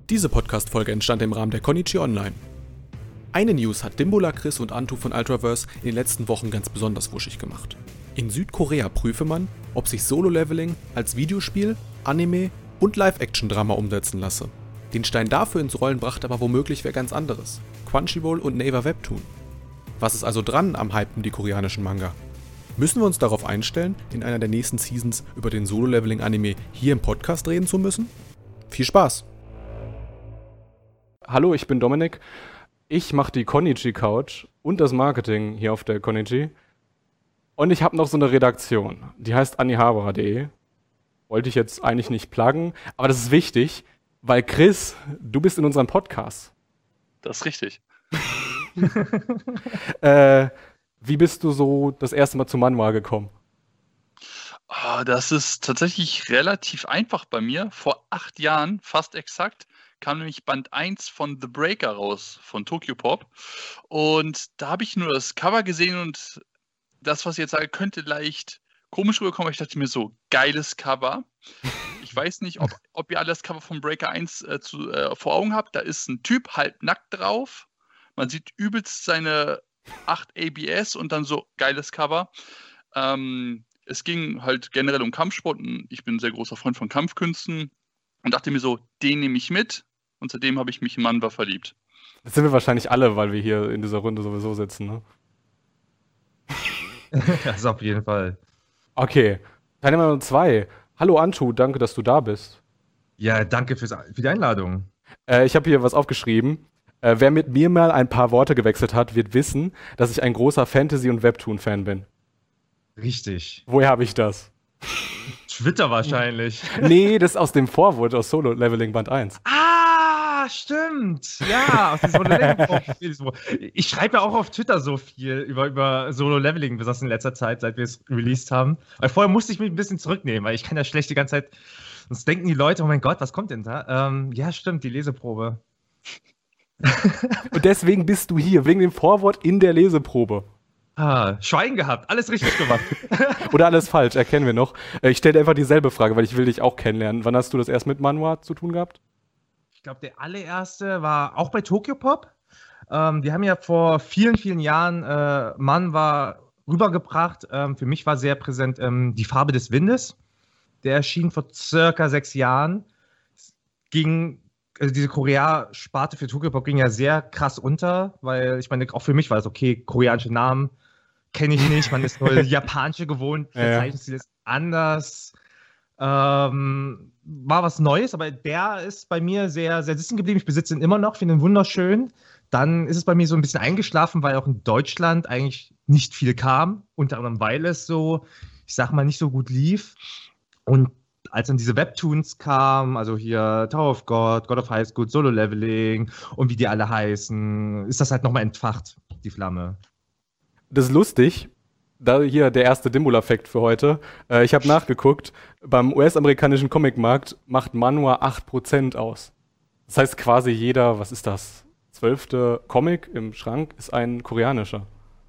Diese Podcast-Folge entstand im Rahmen der Konichi Online. Eine News hat Dimbula, Chris und Antu von Ultraverse in den letzten Wochen ganz besonders wuschig gemacht. In Südkorea prüfe man, ob sich Solo-Leveling als Videospiel, Anime und Live-Action-Drama umsetzen lasse. Den Stein dafür ins Rollen brachte aber womöglich wer ganz anderes: Crunchyroll und Naver Webtoon. Was ist also dran am Hype um die koreanischen Manga? Müssen wir uns darauf einstellen, in einer der nächsten Seasons über den Solo-Leveling-Anime hier im Podcast reden zu müssen? Viel Spaß! Hallo, ich bin Dominik. Ich mache die Konichi Couch und das Marketing hier auf der Konichi. Und ich habe noch so eine Redaktion, die heißt anihabara.de. Wollte ich jetzt eigentlich nicht pluggen, aber das ist wichtig, weil Chris, du bist in unserem Podcast. Das ist richtig. Wie bist du so das erste Mal zu Manhwa gekommen? Das ist tatsächlich relativ einfach bei mir. Vor 8 Jahren, fast exakt, kam nämlich Band 1 von The Breaker raus, von Tokyopop. Und da habe ich nur das Cover gesehen und das, was ich jetzt sage, könnte leicht komisch rüberkommen. Aber ich dachte mir so, geiles Cover. Ich weiß nicht, ob ihr alle das Cover von Breaker 1 vor Augen habt. Da ist ein Typ halb nackt drauf. Man sieht übelst seine 8 ABS und dann so geiles Cover. Es ging halt generell um Kampfsport. Ich bin ein sehr großer Freund von Kampfkünsten und dachte mir so, den nehme ich mit. Und seitdem habe ich mich in Manhwa verliebt. Das sind wir wahrscheinlich alle, weil wir hier in dieser Runde sowieso sitzen, ne? Das auf jeden Fall. Okay, Teilnehmer Nummer 2. Hallo Antu, danke, dass du da bist. Ja, danke für die Einladung. Ich habe hier was aufgeschrieben. Wer mit mir mal ein paar Worte gewechselt hat, wird wissen, dass ich ein großer Fantasy- und Webtoon-Fan bin. Richtig. Woher habe ich das? Twitter wahrscheinlich. Nee, das ist aus dem Vorwort, aus Solo Leveling Band 1. Ah, stimmt. Ja, aus dem Solo-Leveling. Ich schreibe ja auch auf Twitter so viel über Solo-Leveling, besonders in letzter Zeit, seit wir es released haben. Weil vorher musste ich mich ein bisschen zurücknehmen, weil ich kann ja schlecht die ganze Zeit, sonst denken die Leute, oh mein Gott, was kommt denn da? Ja, stimmt, die Leseprobe. Und deswegen bist du hier, wegen dem Vorwort in der Leseprobe. Schweigen gehabt, alles richtig gemacht. Oder alles falsch, erkennen wir noch. Ich stelle dir einfach dieselbe Frage, weil ich will dich auch kennenlernen. Wann hast du das erst mit Manhwa zu tun gehabt? Ich glaube, der allererste war auch bei Tokyopop. Die haben ja vor vielen, vielen Jahren Manhwa rübergebracht. Für mich war sehr präsent Die Farbe des Windes. Der erschien vor circa 6 Jahren. Also diese Korea-Sparte für Tokyopop ging ja sehr krass unter, weil ich meine, auch für mich war es okay, koreanische Namen kenne ich nicht, man ist nur japanische gewohnt, Verzeichnisstil ist anders. War was Neues, aber der ist bei mir sehr, sehr sitzen geblieben. Ich besitze ihn immer noch, finde ihn wunderschön. Dann ist es bei mir so ein bisschen eingeschlafen, weil auch in Deutschland eigentlich nicht viel kam, unter anderem weil es so, ich sag mal, nicht so gut lief. Und als dann diese Webtoons kamen, also hier Tower of God, God of High School, Solo Leveling und wie die alle heißen, ist das halt nochmal entfacht, die Flamme. Das ist lustig. Da hier der erste Dimbula-Fact für heute. Ich habe nachgeguckt, beim US-amerikanischen Comicmarkt macht Manhwa 8% aus. Das heißt quasi jeder, was ist das, 12. Comic im Schrank ist ein koreanischer.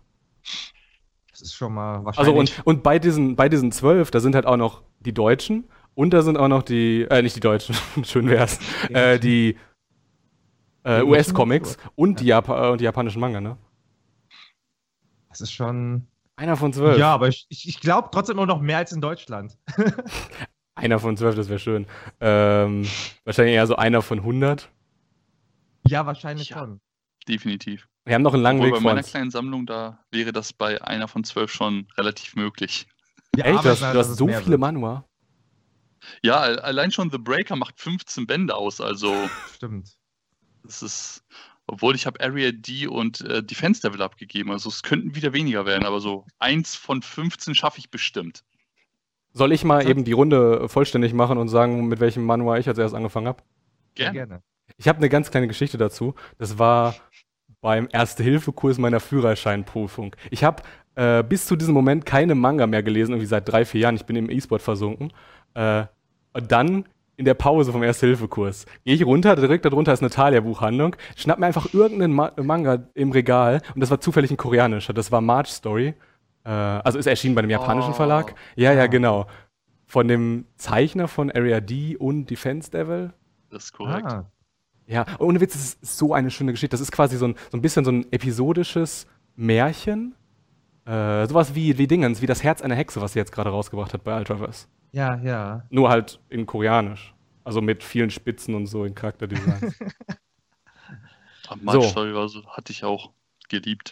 Das ist schon mal wahrscheinlich. Also und bei diesen 12, da sind halt auch noch die Deutschen und da sind auch noch die, nicht die Deutschen, schön wär's, die US-Comics und die japanischen Manga, ne? Das ist schon... Einer von 12. Ja, aber ich glaube trotzdem immer noch mehr als in Deutschland. Einer von 12, das wäre schön. Wahrscheinlich eher so einer von 100. Ja, wahrscheinlich schon. Definitiv. Wir haben noch einen langen Weg bei vor meiner uns. kleinen Sammlung, da wäre das bei einer von 12 schon relativ möglich. Ja, Echt? aber Du hast so viele Manhwa? Ja, allein schon The Breaker macht 15 Bände aus, also Stimmt. das ist, obwohl ich habe Area D und Defense Level abgegeben, also es könnten wieder weniger werden, aber so 1 von 15 schaffe ich bestimmt. Soll ich mal eben die Runde vollständig machen und sagen, mit welchem Manhwa ich als erstes angefangen habe? Gerne. Ich habe eine ganz kleine Geschichte dazu. Das war beim Erste-Hilfe-Kurs meiner Führerscheinprüfung. Ich habe bis zu diesem Moment keine Manga mehr gelesen, irgendwie seit 3-4 Jahren. Ich bin im E-Sport versunken. Und dann in der Pause vom Erste-Hilfe-Kurs gehe ich runter, direkt darunter ist eine Thalia-Buchhandlung, schnapp mir einfach irgendeinen Manga im Regal und das war zufällig ein koreanischer. Das war March Story. Also ist erschienen bei einem japanischen Verlag. Ja, genau. Von dem Zeichner von Area D und Defense Devil. Das ist korrekt. Ja, ohne Witz, es ist so eine schöne Geschichte. Das ist quasi so ein bisschen so ein episodisches Märchen. Sowas wie Dingens, wie das Herz einer Hexe, was sie jetzt gerade rausgebracht hat bei Ultraverse. Ja, ja. Nur halt in Koreanisch. Also mit vielen Spitzen und so in Charakterdesigns. My Story war so, hatte ich auch geliebt.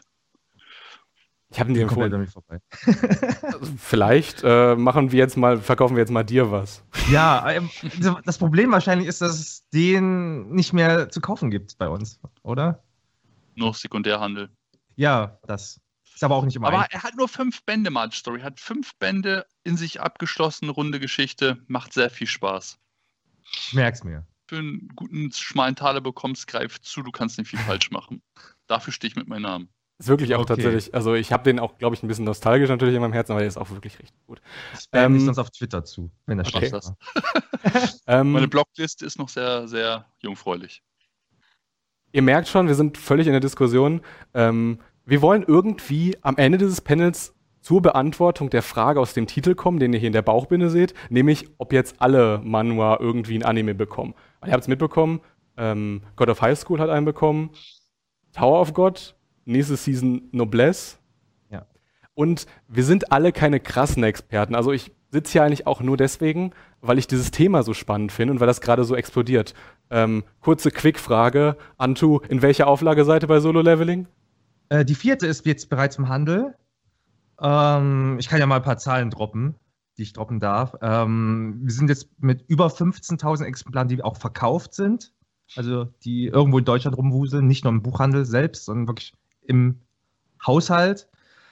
Ich habe ihn dir empfohlen. Komplett an mir vorbei. Also vielleicht verkaufen wir jetzt mal dir was. Ja, das Problem wahrscheinlich ist, dass es den nicht mehr zu kaufen gibt bei uns, oder? Nur Sekundärhandel. Ja, das ist aber auch nicht immer Aber einfach. er hat nur 5 Bände, Marge Story. Hat 5 Bände in sich abgeschlossen, runde Geschichte. Macht sehr viel Spaß. Ich merk's mir. Für einen guten, schmalen Taler bekommst, greif zu, du kannst nicht viel falsch machen. Dafür stehe ich mit meinem Namen. Ist wirklich auch Okay. tatsächlich, also ich habe den auch, glaube ich, ein bisschen nostalgisch natürlich in meinem Herzen, aber der ist auch wirklich richtig gut. Spam mich sonst auf Twitter zu, wenn das Okay. schlecht war. Meine Blockliste ist noch sehr, sehr jungfräulich. Ihr merkt schon, wir sind völlig in der Diskussion. Wir wollen irgendwie am Ende dieses Panels zur Beantwortung der Frage aus dem Titel kommen, den ihr hier in der Bauchbinde seht, nämlich, ob jetzt alle Manhwa irgendwie ein Anime bekommen. Ihr habt es mitbekommen, God of High School hat einen bekommen, Tower of God, nächste Season Noblesse. Ja. Und wir sind alle keine krassen Experten. Also ich sitze hier eigentlich auch nur deswegen, weil ich dieses Thema so spannend finde und weil das gerade so explodiert. Kurze Quick-Frage. Antu, in welcher Auflage seid ihr bei Solo-Leveling? Die 4. ist jetzt bereits im Handel. Ich kann ja mal ein paar Zahlen droppen, die ich droppen darf. Wir sind jetzt mit über 15.000 Exemplaren, die auch verkauft sind. Also die irgendwo in Deutschland rumwuseln, nicht nur im Buchhandel selbst, sondern wirklich im Haushalt.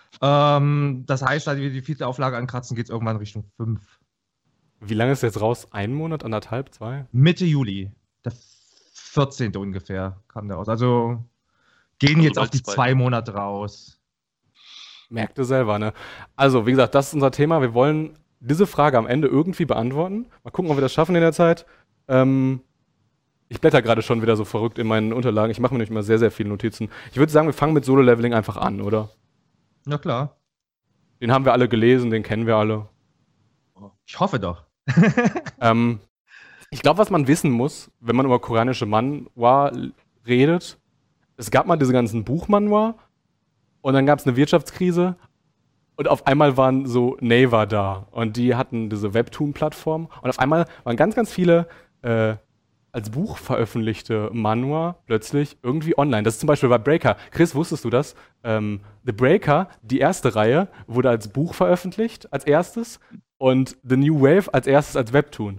Das heißt, da wir die 4. Auflage ankratzen, geht es irgendwann Richtung 5. Wie lange ist jetzt raus? 1 Monat, 1,5, 2? Mitte Juli, der 14. ungefähr kam der raus. Also gehen Also jetzt auf bald die 2. 2 Monate raus. Merkt ihr selber, ne? Also, wie gesagt, das ist unser Thema. Wir wollen diese Frage am Ende irgendwie beantworten. Mal gucken, ob wir das schaffen in der Zeit. Ich blätter gerade schon wieder so verrückt in meinen Unterlagen. Ich mache mir nämlich immer sehr, sehr viele Notizen. Ich würde sagen, wir fangen mit Solo-Leveling einfach an, oder? Na klar. Den haben wir alle gelesen, den kennen wir alle. Ich hoffe doch. Ich glaube, was man wissen muss, wenn man über koreanische Manhwa redet, es gab mal diese ganzen Buchmanhwa und dann gab es eine Wirtschaftskrise und auf einmal waren so Naver da und die hatten diese Webtoon-Plattform und auf einmal waren ganz, ganz viele als Buch veröffentlichte Manhwa plötzlich irgendwie online. Das ist zum Beispiel bei Breaker. Chris, wusstest du das? The Breaker, die erste Reihe, wurde als Buch veröffentlicht, als erstes und The New Wave als erstes als Webtoon.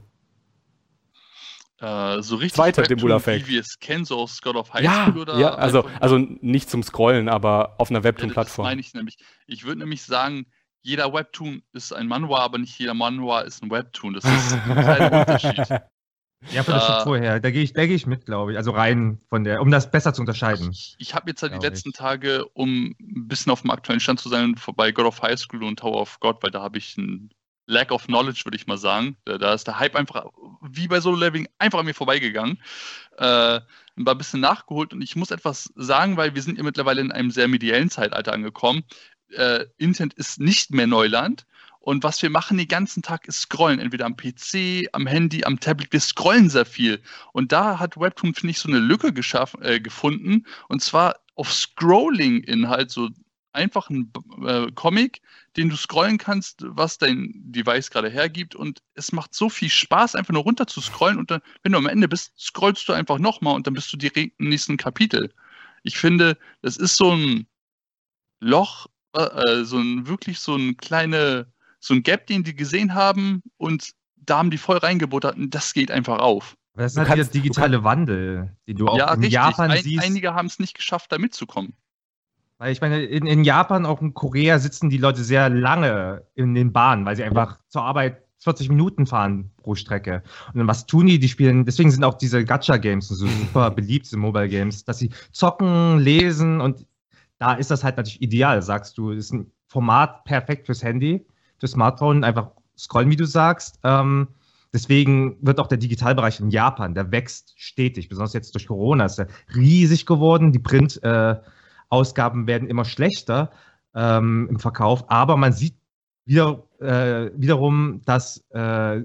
So richtig Zweiter Webtoon, Dimbula-Fact. wie wir es kennen, so aus God of High Ja, School oder ja, also einfach- nicht zum Scrollen, aber auf einer Ja, das Webtoon-Plattform. meine ich nämlich. Ich würde nämlich sagen, jeder Webtoon ist ein Manhwa, aber nicht jeder Manhwa ist ein Webtoon. Das ist ein kleiner Unterschied. Ja, von der Struktur her. Da gehe ich mit, glaube ich. Also rein von der, um das besser zu unterscheiden. Ich habe jetzt halt die Glaub letzten ich. Tage, um ein bisschen auf dem aktuellen Stand zu sein, vorbei God of High School und Tower of God, weil da habe ich ein Lack of Knowledge, würde ich mal sagen. Da ist der Hype einfach, wie bei Solo Leveling, einfach an mir vorbeigegangen. War ein bisschen nachgeholt und ich muss etwas sagen, weil wir sind ja mittlerweile in einem sehr mediellen Zeitalter angekommen. Internet ist nicht mehr Neuland. Und was wir machen den ganzen Tag ist scrollen, entweder am PC, am Handy, am Tablet. Wir scrollen sehr viel. Und da hat Webtoon, finde ich, so eine Lücke gefunden. Und zwar auf Scrolling-Inhalt, so einfach ein Comic, den du scrollen kannst, was dein Device gerade hergibt. Und es macht so viel Spaß, einfach nur runter zu scrollen. Und dann, wenn du am Ende bist, scrollst du einfach nochmal und dann bist du direkt im nächsten Kapitel. Ich finde, das ist so ein Loch, wirklich so ein Gap, den die gesehen haben und da haben die voll reingebuttert und das geht einfach auf. Aber das ist Du halt kannst- der digitale Wandel, den du auch Ja, in richtig. Japan siehst. Einige haben es nicht geschafft, da mitzukommen. Weil ich meine, in Japan, auch in Korea, sitzen die Leute sehr lange in den Bahnen, weil sie einfach zur Arbeit 40 Minuten fahren pro Strecke. Und dann was tun die? Die spielen, deswegen sind auch diese Gacha-Games so super beliebt, diese Mobile-Games, dass sie zocken, lesen und da ist das halt natürlich ideal, sagst du. Ist ein Format perfekt fürs Handy, fürs Smartphone, einfach scrollen, wie du sagst. Deswegen wird auch der Digitalbereich in Japan, der wächst stetig, besonders jetzt durch Corona ist er riesig geworden. Die Print-Ausgaben werden immer schlechter im Verkauf, aber man sieht wiederum, dass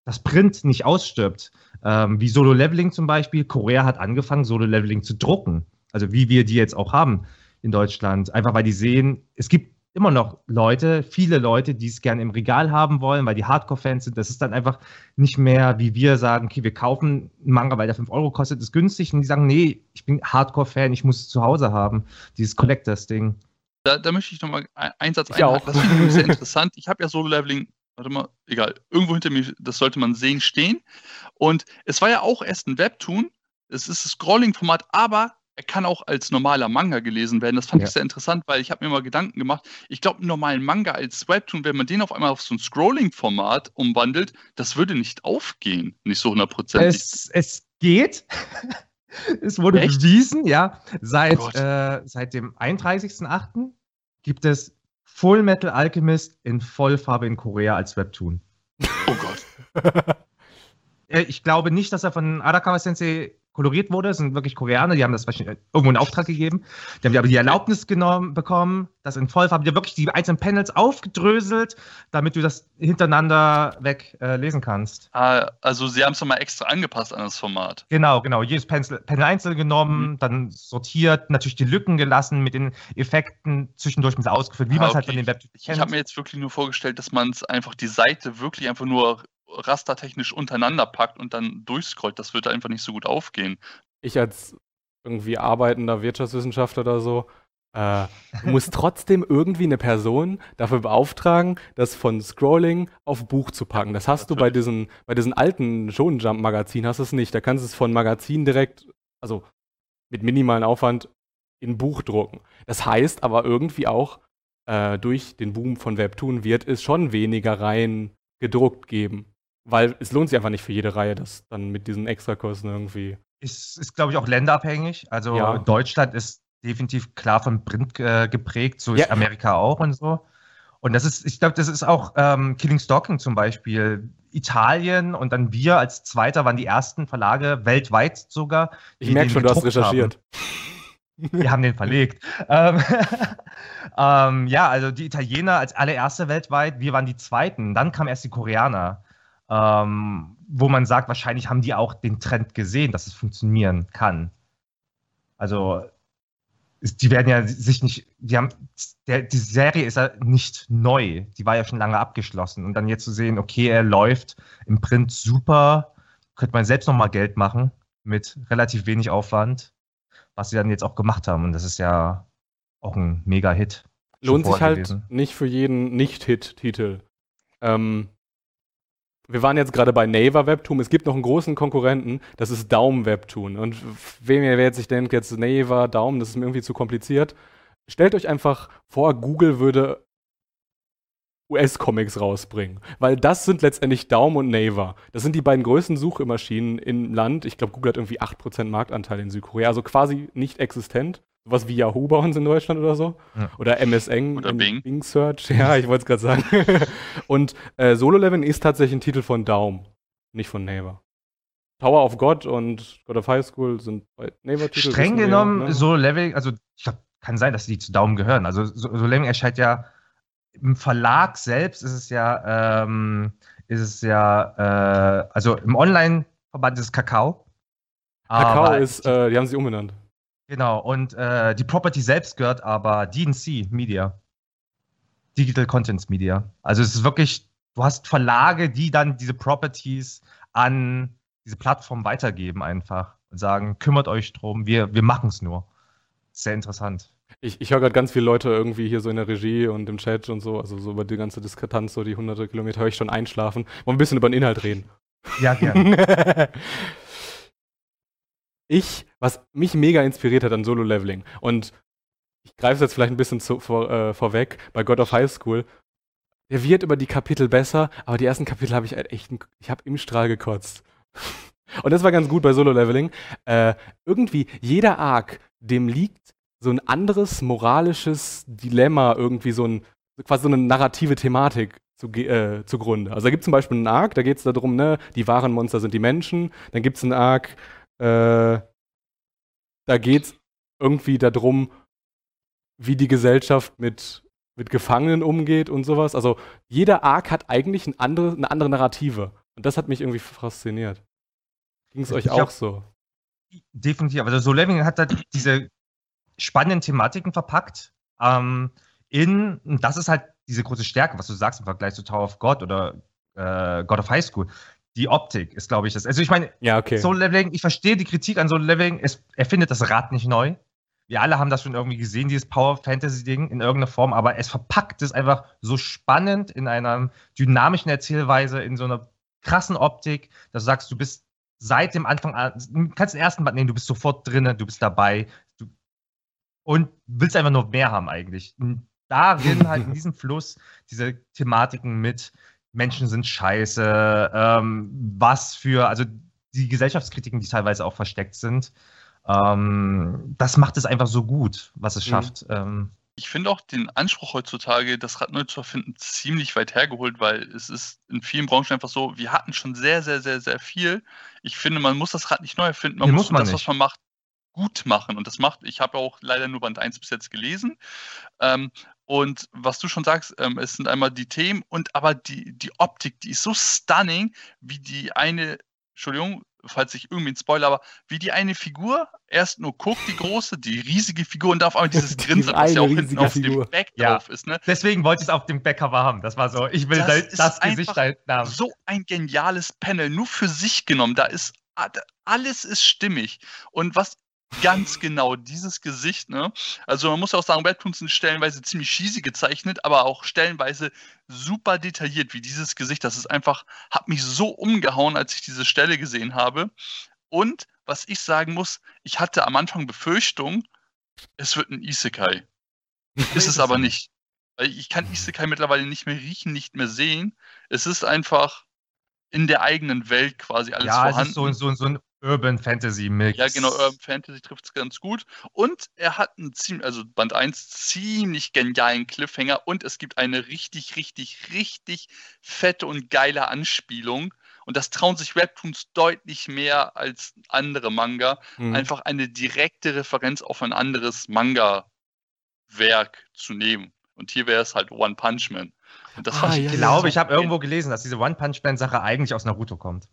das Print nicht ausstirbt. Wie Solo-Leveling zum Beispiel. Korea hat angefangen, Solo-Leveling zu drucken. Also wie wir die jetzt auch haben in Deutschland. Einfach weil die sehen, es gibt immer noch viele Leute, die es gerne im Regal haben wollen, weil die Hardcore-Fans sind. Das ist dann einfach nicht mehr, wie wir sagen, okay, wir kaufen einen Manga, weil der 5 Euro kostet, ist günstig. Und die sagen, nee, ich bin Hardcore-Fan, ich muss es zu Hause haben. Dieses Collectors-Ding. Da möchte ich nochmal einen Satz Ich auch. Das finde ich nämlich sehr interessant. Ich habe ja Solo-Leveling, warte mal, egal, irgendwo hinter mir, das sollte man sehen, stehen. Und es war ja auch erst ein Webtoon. Es ist das Scrolling-Format, aber er kann auch als normaler Manga gelesen werden. Das fand ich sehr interessant, weil ich habe mir mal Gedanken gemacht, ich glaube, einen normalen Manga als Webtoon, wenn man den auf einmal auf so ein Scrolling-Format umwandelt, das würde nicht aufgehen. Nicht so 100%. Es geht. Es wurde Echt? bewiesen, ja. Seit Gott. dem 31.08. gibt es Full Metal Alchemist in Vollfarbe in Korea als Webtoon. Oh Gott. Ich glaube nicht, dass er von Arakawa Sensei koloriert wurde. Das sind wirklich Koreaner, die haben das wahrscheinlich irgendwo in Auftrag gegeben. Die haben aber die Erlaubnis bekommen, das in Vollfarbe, die haben wirklich die einzelnen Panels aufgedröselt, damit du das hintereinander weg lesen kannst. Also sie haben es nochmal extra angepasst an das Format. Genau. Jedes Panel einzeln genommen, dann sortiert, natürlich die Lücken gelassen, mit den Effekten zwischendurch mit ausgeführt, wie man es halt von den Webtoons Ich habe mir jetzt wirklich nur vorgestellt, dass man es einfach die Seite wirklich einfach nur rastertechnisch untereinander packt und dann durchscrollt. Das wird einfach nicht so gut aufgehen. Ich als irgendwie arbeitender Wirtschaftswissenschaftler oder so, muss trotzdem irgendwie eine Person dafür beauftragen, das von Scrolling auf Buch zu packen. Das hast du bei diesen alten Shonen Jump Magazinen hast du es nicht. Da kannst du es von Magazin direkt, also mit minimalen Aufwand, in Buch drucken. Das heißt aber irgendwie auch, durch den Boom von Webtoon wird es schon weniger Reihen gedruckt geben. Weil es lohnt sich einfach nicht für jede Reihe, das dann mit diesen Extrakosten irgendwie. Ist, glaube ich, auch länderabhängig. Also Ja. Deutschland ist definitiv klar von Print geprägt, so ist Amerika auch und so. Und das ist, ich glaube, das ist auch Killing Stalking zum Beispiel. Italien und dann wir als Zweiter waren die ersten Verlage weltweit sogar. Ich merke schon, du hast recherchiert. Wir haben den verlegt. Ja, also die Italiener als allererste weltweit, wir waren die Zweiten. Dann kamen erst die Koreaner. Wo man sagt, wahrscheinlich haben die auch den Trend gesehen, dass es funktionieren kann. Also, die werden ja sich nicht, die Serie ist ja nicht neu, die war ja schon lange abgeschlossen. Und dann jetzt zu sehen, okay, er läuft im Print super, könnte man selbst nochmal Geld machen, mit relativ wenig Aufwand, was sie dann jetzt auch gemacht haben. Und das ist ja auch ein Mega-Hit. Lohnt sich halt nicht für jeden Nicht-Hit-Titel. Wir waren jetzt gerade bei Naver Webtoon. Es gibt noch einen großen Konkurrenten, das ist Daum Webtoon. Und wer jetzt sich denkt, jetzt Naver, Daum, das ist mir irgendwie zu kompliziert. Stellt euch einfach vor, Google würde US-Comics rausbringen. Weil das sind letztendlich Daum und Naver. Das sind die beiden größten Suchmaschinen im Land. Ich glaube, Google hat irgendwie 8% Marktanteil in Südkorea. Also quasi nicht existent. Sowas wie Yahoo bei uns in Deutschland oder so. Ja. Oder MSN. Oder Bing Search. Ja, ich wollte es gerade sagen. Und Solo-Leveling ist tatsächlich ein Titel von Daum, nicht von Naver. Tower of God und God of High School sind bei Naver-Titel. Streng genommen, ne? Solo-Leveling, also ich glaube, kann sein, dass die zu Daum gehören. Also Solo-Leveling erscheint ja im Verlag selbst, also im Online-Verband ist es Kakao. Kakao ist, die haben sie umbenannt. Genau, und die Property selbst gehört aber DNC Media. Digital Contents Media. Also es ist wirklich, du hast Verlage, die dann diese Properties an diese Plattform weitergeben einfach und sagen, kümmert euch drum, wir machen es nur. Sehr interessant. Ich höre gerade ganz viele Leute irgendwie hier so in der Regie und im Chat und so, also so über die ganze Diskrepanz, so die 100 Kilometer höre ich schon einschlafen. Wollen wir ein bisschen über den Inhalt reden? Ja, gerne. Was mich mega inspiriert hat an Solo-Leveling, und ich greife es jetzt vielleicht ein bisschen vorweg, bei God of High School, der wird über die Kapitel besser, aber die ersten Kapitel habe ich halt echt, ich habe im Strahl gekotzt. Und das war ganz gut bei Solo-Leveling. Irgendwie, jeder Arc, dem liegt so ein anderes moralisches Dilemma, irgendwie quasi so eine narrative Thematik zugrunde. Also da gibt es zum Beispiel einen Arc, da geht es darum, ne, die wahren Monster sind die Menschen. Dann gibt es einen Arc, da geht es irgendwie darum, wie die Gesellschaft mit Gefangenen umgeht und sowas. Also jeder Arc hat eigentlich eine andere Narrative. Und das hat mich irgendwie fasziniert. Ging es euch Ich auch auch. so? Definitiv. Also Solo Leveling hat da diese spannenden Thematiken verpackt. Und das ist halt diese große Stärke, was du sagst im Vergleich zu Tower of God oder God of High School. Die Optik ist, glaube ich, das. Also ich meine, Ja, okay. Solo Leveling, ich verstehe die Kritik an Solo Leveling, er findet das Rad nicht neu. Wir alle haben das schon irgendwie gesehen, dieses Power-Fantasy-Ding in irgendeiner Form, aber es verpackt es einfach so spannend in einer dynamischen Erzählweise, in so einer krassen Optik, dass du sagst, du bist seit dem Anfang an, du kannst den ersten Band nehmen, du bist sofort drin, du bist dabei und willst einfach nur mehr haben eigentlich. Und darin halt in diesem Fluss diese Thematiken mit Menschen sind scheiße, also die Gesellschaftskritiken, die teilweise auch versteckt sind, das macht es einfach so gut, was es schafft. Ich finde auch den Anspruch heutzutage, das Rad neu zu erfinden, ziemlich weit hergeholt, weil es ist in vielen Branchen einfach so, wir hatten schon sehr, sehr, sehr, sehr viel. Ich finde, man muss das Rad nicht neu erfinden, man muss das, was man macht, gut machen. Und das ich habe auch leider nur Band 1 bis jetzt gelesen. Und was du schon sagst, es sind einmal die Themen aber die Optik, die ist so stunning, wie die eine, Entschuldigung, falls ich irgendwie einen Spoiler, aber wie die eine Figur erst nur guckt, die riesige Figur, und da auf einmal dieses Grinsen, was ja auch hinten auf dem Back drauf ist. Ne? Deswegen wollte ich es auf dem Backcover haben. Das war so, ich will das Gesicht halt haben. So ein geniales Panel, nur für sich genommen. Da ist alles ist stimmig. Und was ganz genau dieses Gesicht, ne? Also man muss auch sagen, Webtoons sind stellenweise ziemlich cheesy gezeichnet, aber auch stellenweise super detailliert, wie dieses Gesicht. Das ist einfach, hat mich so umgehauen, als ich diese Stelle gesehen habe. Und was ich sagen muss, ich hatte am Anfang Befürchtung, es wird ein Isekai. Ist es aber nicht. Weil ich kann Isekai mittlerweile nicht mehr riechen, nicht mehr sehen. Es ist einfach in der eigenen Welt quasi alles vorhanden. Ja, es ist so ein Urban Fantasy Mix. Ja, genau, Urban Fantasy trifft es ganz gut. Und er hat also Band 1, ziemlich genialen Cliffhanger, und es gibt eine richtig, richtig, richtig fette und geile Anspielung. Und das trauen sich Webtoons deutlich mehr als andere Manga. Einfach eine direkte Referenz auf ein anderes Manga-Werk zu nehmen. Und hier wäre es halt One Punch Man. Und das ich glaube, ich habe irgendwo gelesen, dass diese One Punch Man-Sache eigentlich aus Naruto kommt.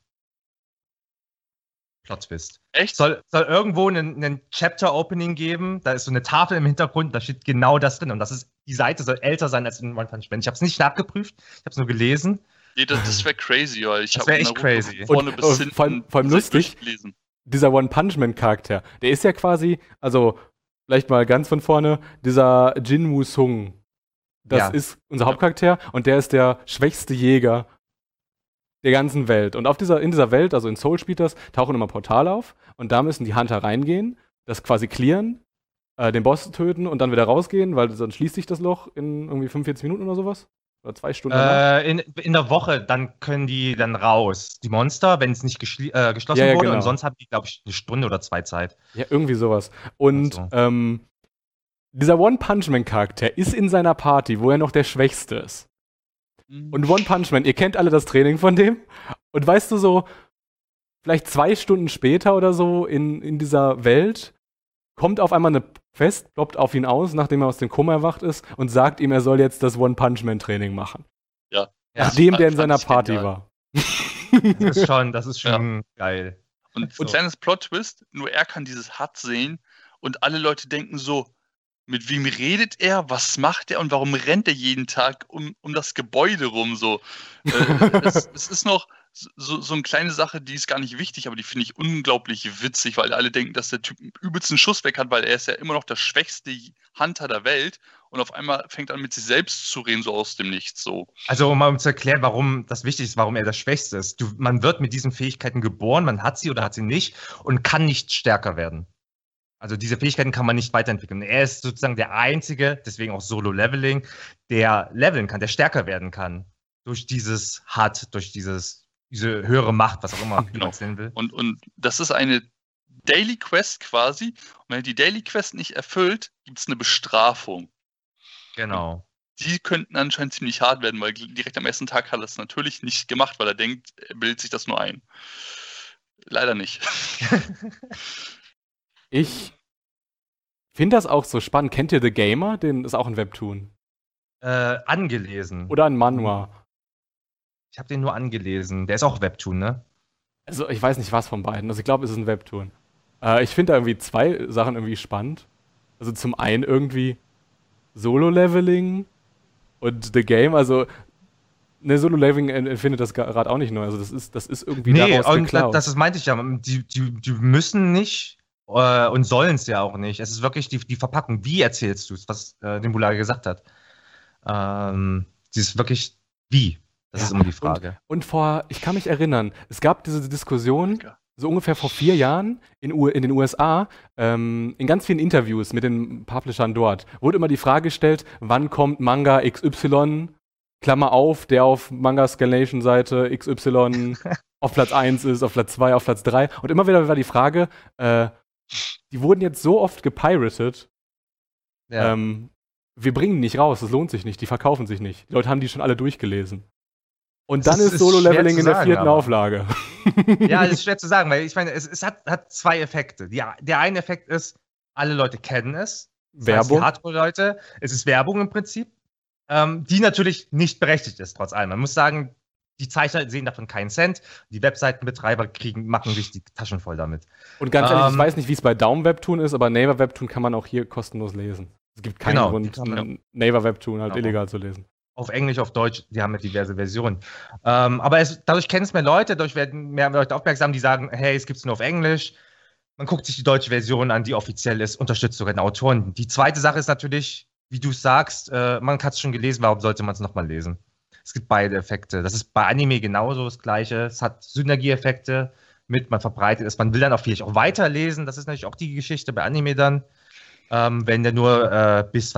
Plot-Twist. Echt? Soll irgendwo einen Chapter-Opening geben, da ist so eine Tafel im Hintergrund, da steht genau das drin. Und die Seite soll älter sein als in One Punch Man. Ich habe es nicht nachgeprüft, ich habe es nur gelesen. Nee, das wäre crazy, weil ich habe echt crazy. Vorne bis hinten vor allem lustig, dieser One Punch Man Charakter, der ist ja quasi, also vielleicht mal ganz von vorne, dieser Jinwoo Sung. Das ist unser Hauptcharakter, und der ist der schwächste Jäger der ganzen Welt. Und in dieser Welt, also in Soul Speeders, tauchen immer Portale auf, und da müssen die Hunter reingehen, das quasi clearen, den Boss töten und dann wieder rausgehen, weil sonst schließt sich das Loch in irgendwie 45 Minuten oder sowas. Oder 2 Stunden. In der Woche, dann können die dann raus. Die Monster, wenn es nicht geschlossen wurde. Genau. Und sonst haben die, glaube ich, 1 Stunde oder 2 Zeit. Ja, irgendwie sowas. Und dieser One Punch Man Charakter ist in seiner Party, wo er noch der Schwächste ist. Und One Punch Man, ihr kennt alle das Training von dem. Und weißt du, so vielleicht 2 Stunden später oder so in dieser Welt kommt auf einmal eine Quest, ploppt auf ihn aus, nachdem er aus dem Koma erwacht ist, und sagt ihm, er soll jetzt das One Punch Man Training machen. Ja. Nachdem der in seiner Party war. Das ist schon geil. Und so. Kleines Plot-Twist, nur er kann dieses HUD sehen, und alle Leute denken so, mit wem redet er, was macht er und warum rennt er jeden Tag um das Gebäude rum? So. Es ist noch so eine kleine Sache, die ist gar nicht wichtig, aber die finde ich unglaublich witzig, weil alle denken, dass der Typ einen übelsten Schuss weg hat, weil er ist ja immer noch der schwächste Hunter der Welt, und auf einmal fängt er an, mit sich selbst zu reden, so aus dem Nichts. So. Also um zu erklären, warum das wichtig ist, warum er das Schwächste ist. Man wird mit diesen Fähigkeiten geboren, man hat sie oder hat sie nicht und kann nicht stärker werden. Also diese Fähigkeiten kann man nicht weiterentwickeln. Er ist sozusagen der Einzige, deswegen auch Solo-Leveling, der leveln kann, der stärker werden kann. Durch dieses HUD, durch diese höhere Macht, was auch immer man es nennen will. Und das ist eine Daily Quest quasi. Und wenn er die Daily Quest nicht erfüllt, gibt es eine Bestrafung. Genau. Die könnten anscheinend ziemlich hart werden, weil direkt am ersten Tag hat er es natürlich nicht gemacht, weil er denkt, er bildet sich das nur ein. Leider nicht. Ich finde das auch so spannend. Kennt ihr The Gamer? Den ist auch ein Webtoon. Angelesen. Oder ein Manhwa. Ich habe den nur angelesen. Der ist auch Webtoon, ne? Also ich weiß nicht was von beiden. Also ich glaube, es ist ein Webtoon. Ich finde da irgendwie zwei Sachen irgendwie spannend. Also zum einen irgendwie Solo-Leveling und The Game. Also ne, Solo-Leveling empfindet das gerade auch nicht neu. Also das ist irgendwie daraus und geklaut. das meinte ich ja. Die müssen nicht und sollen es ja auch nicht. Es ist wirklich die Verpackung. Wie erzählst du es, was Nimbula gesagt hat? Sie ist wirklich wie? Das ist immer die Frage. Und ich kann mich erinnern, es gab diese Diskussion, so ungefähr vor 4 Jahren in den USA, in ganz vielen Interviews mit den Publishern dort, wurde immer die Frage gestellt, wann kommt Manga XY, Klammer auf, der auf Manga-Scanlation-Seite XY auf Platz 1 ist, auf Platz 2, auf Platz 3. Und immer wieder war die Frage, die wurden jetzt so oft gepiratet, Ja. wir bringen die nicht raus, das lohnt sich nicht, die verkaufen sich nicht. Die Leute haben die schon alle durchgelesen. Und Das dann ist ist Solo-Leveling schwer zu in der sagen, 4. aber. Auflage. Ja, das ist schwer zu sagen, weil ich meine, es hat zwei Effekte. Der eine Effekt ist, alle Leute kennen es. Das heißt, Werbung. die Hardcore-Leute, es ist Werbung im Prinzip, die natürlich nicht berechtigt ist, trotz allem. Man muss sagen, die Zeichner sehen davon keinen Cent, die Webseitenbetreiber machen sich die Taschen voll damit. Und ganz ehrlich, ich weiß nicht, wie es bei Daumen-Webtoon ist, aber Naver-Webtoon kann man auch hier kostenlos lesen. Es gibt keinen Grund, Naver-Webtoon halt illegal zu lesen. Auf Englisch, auf Deutsch, die haben ja diverse Versionen. Aber dadurch kennen es mehr Leute, dadurch werden mehr Leute aufmerksam, die sagen, hey, es gibt es nur auf Englisch. Man guckt sich die deutsche Version an, die offiziell ist, unterstützt sogar den Autoren. Die zweite Sache ist natürlich, wie du es sagst, man hat es schon gelesen, warum sollte man es nochmal lesen? Es gibt beide Effekte. Das ist bei Anime genauso das Gleiche. Es hat Synergieeffekte man verbreitet es. Man will dann auch vielleicht auch weiterlesen. Das ist natürlich auch die Geschichte bei Anime dann. Wenn der nur bis,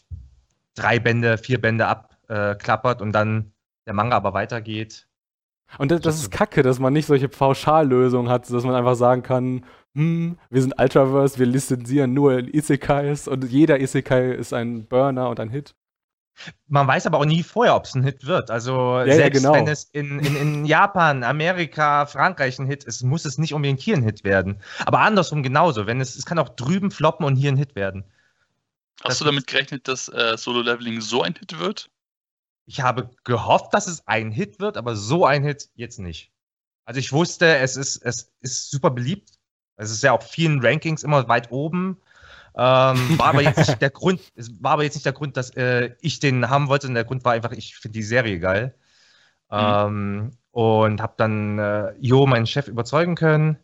3 Bände, 4 Bände abklappert und dann der Manga aber weitergeht. Und das ist kacke, dass man nicht solche Pauschallösungen hat, dass man einfach sagen kann, wir sind Ultraverse, wir lizenzieren nur Isekais und jeder Isekai ist ein Burner und ein Hit. Man weiß aber auch nie vorher, ob es ein Hit wird. Also selbst wenn es in Japan, Amerika, Frankreich ein Hit ist, muss es nicht unbedingt hier ein Hit werden. Aber andersrum genauso. Es kann auch drüben floppen und hier ein Hit werden. Hast du damit gerechnet, dass Solo-Leveling so ein Hit wird? Ich habe gehofft, dass es ein Hit wird, aber so ein Hit jetzt nicht. Also ich wusste, es ist super beliebt. Es ist ja auf vielen Rankings immer weit oben. War aber jetzt nicht der Grund, dass ich den haben wollte, sondern der Grund war einfach, ich finde die Serie geil. Und habe dann meinen Chef, überzeugen können.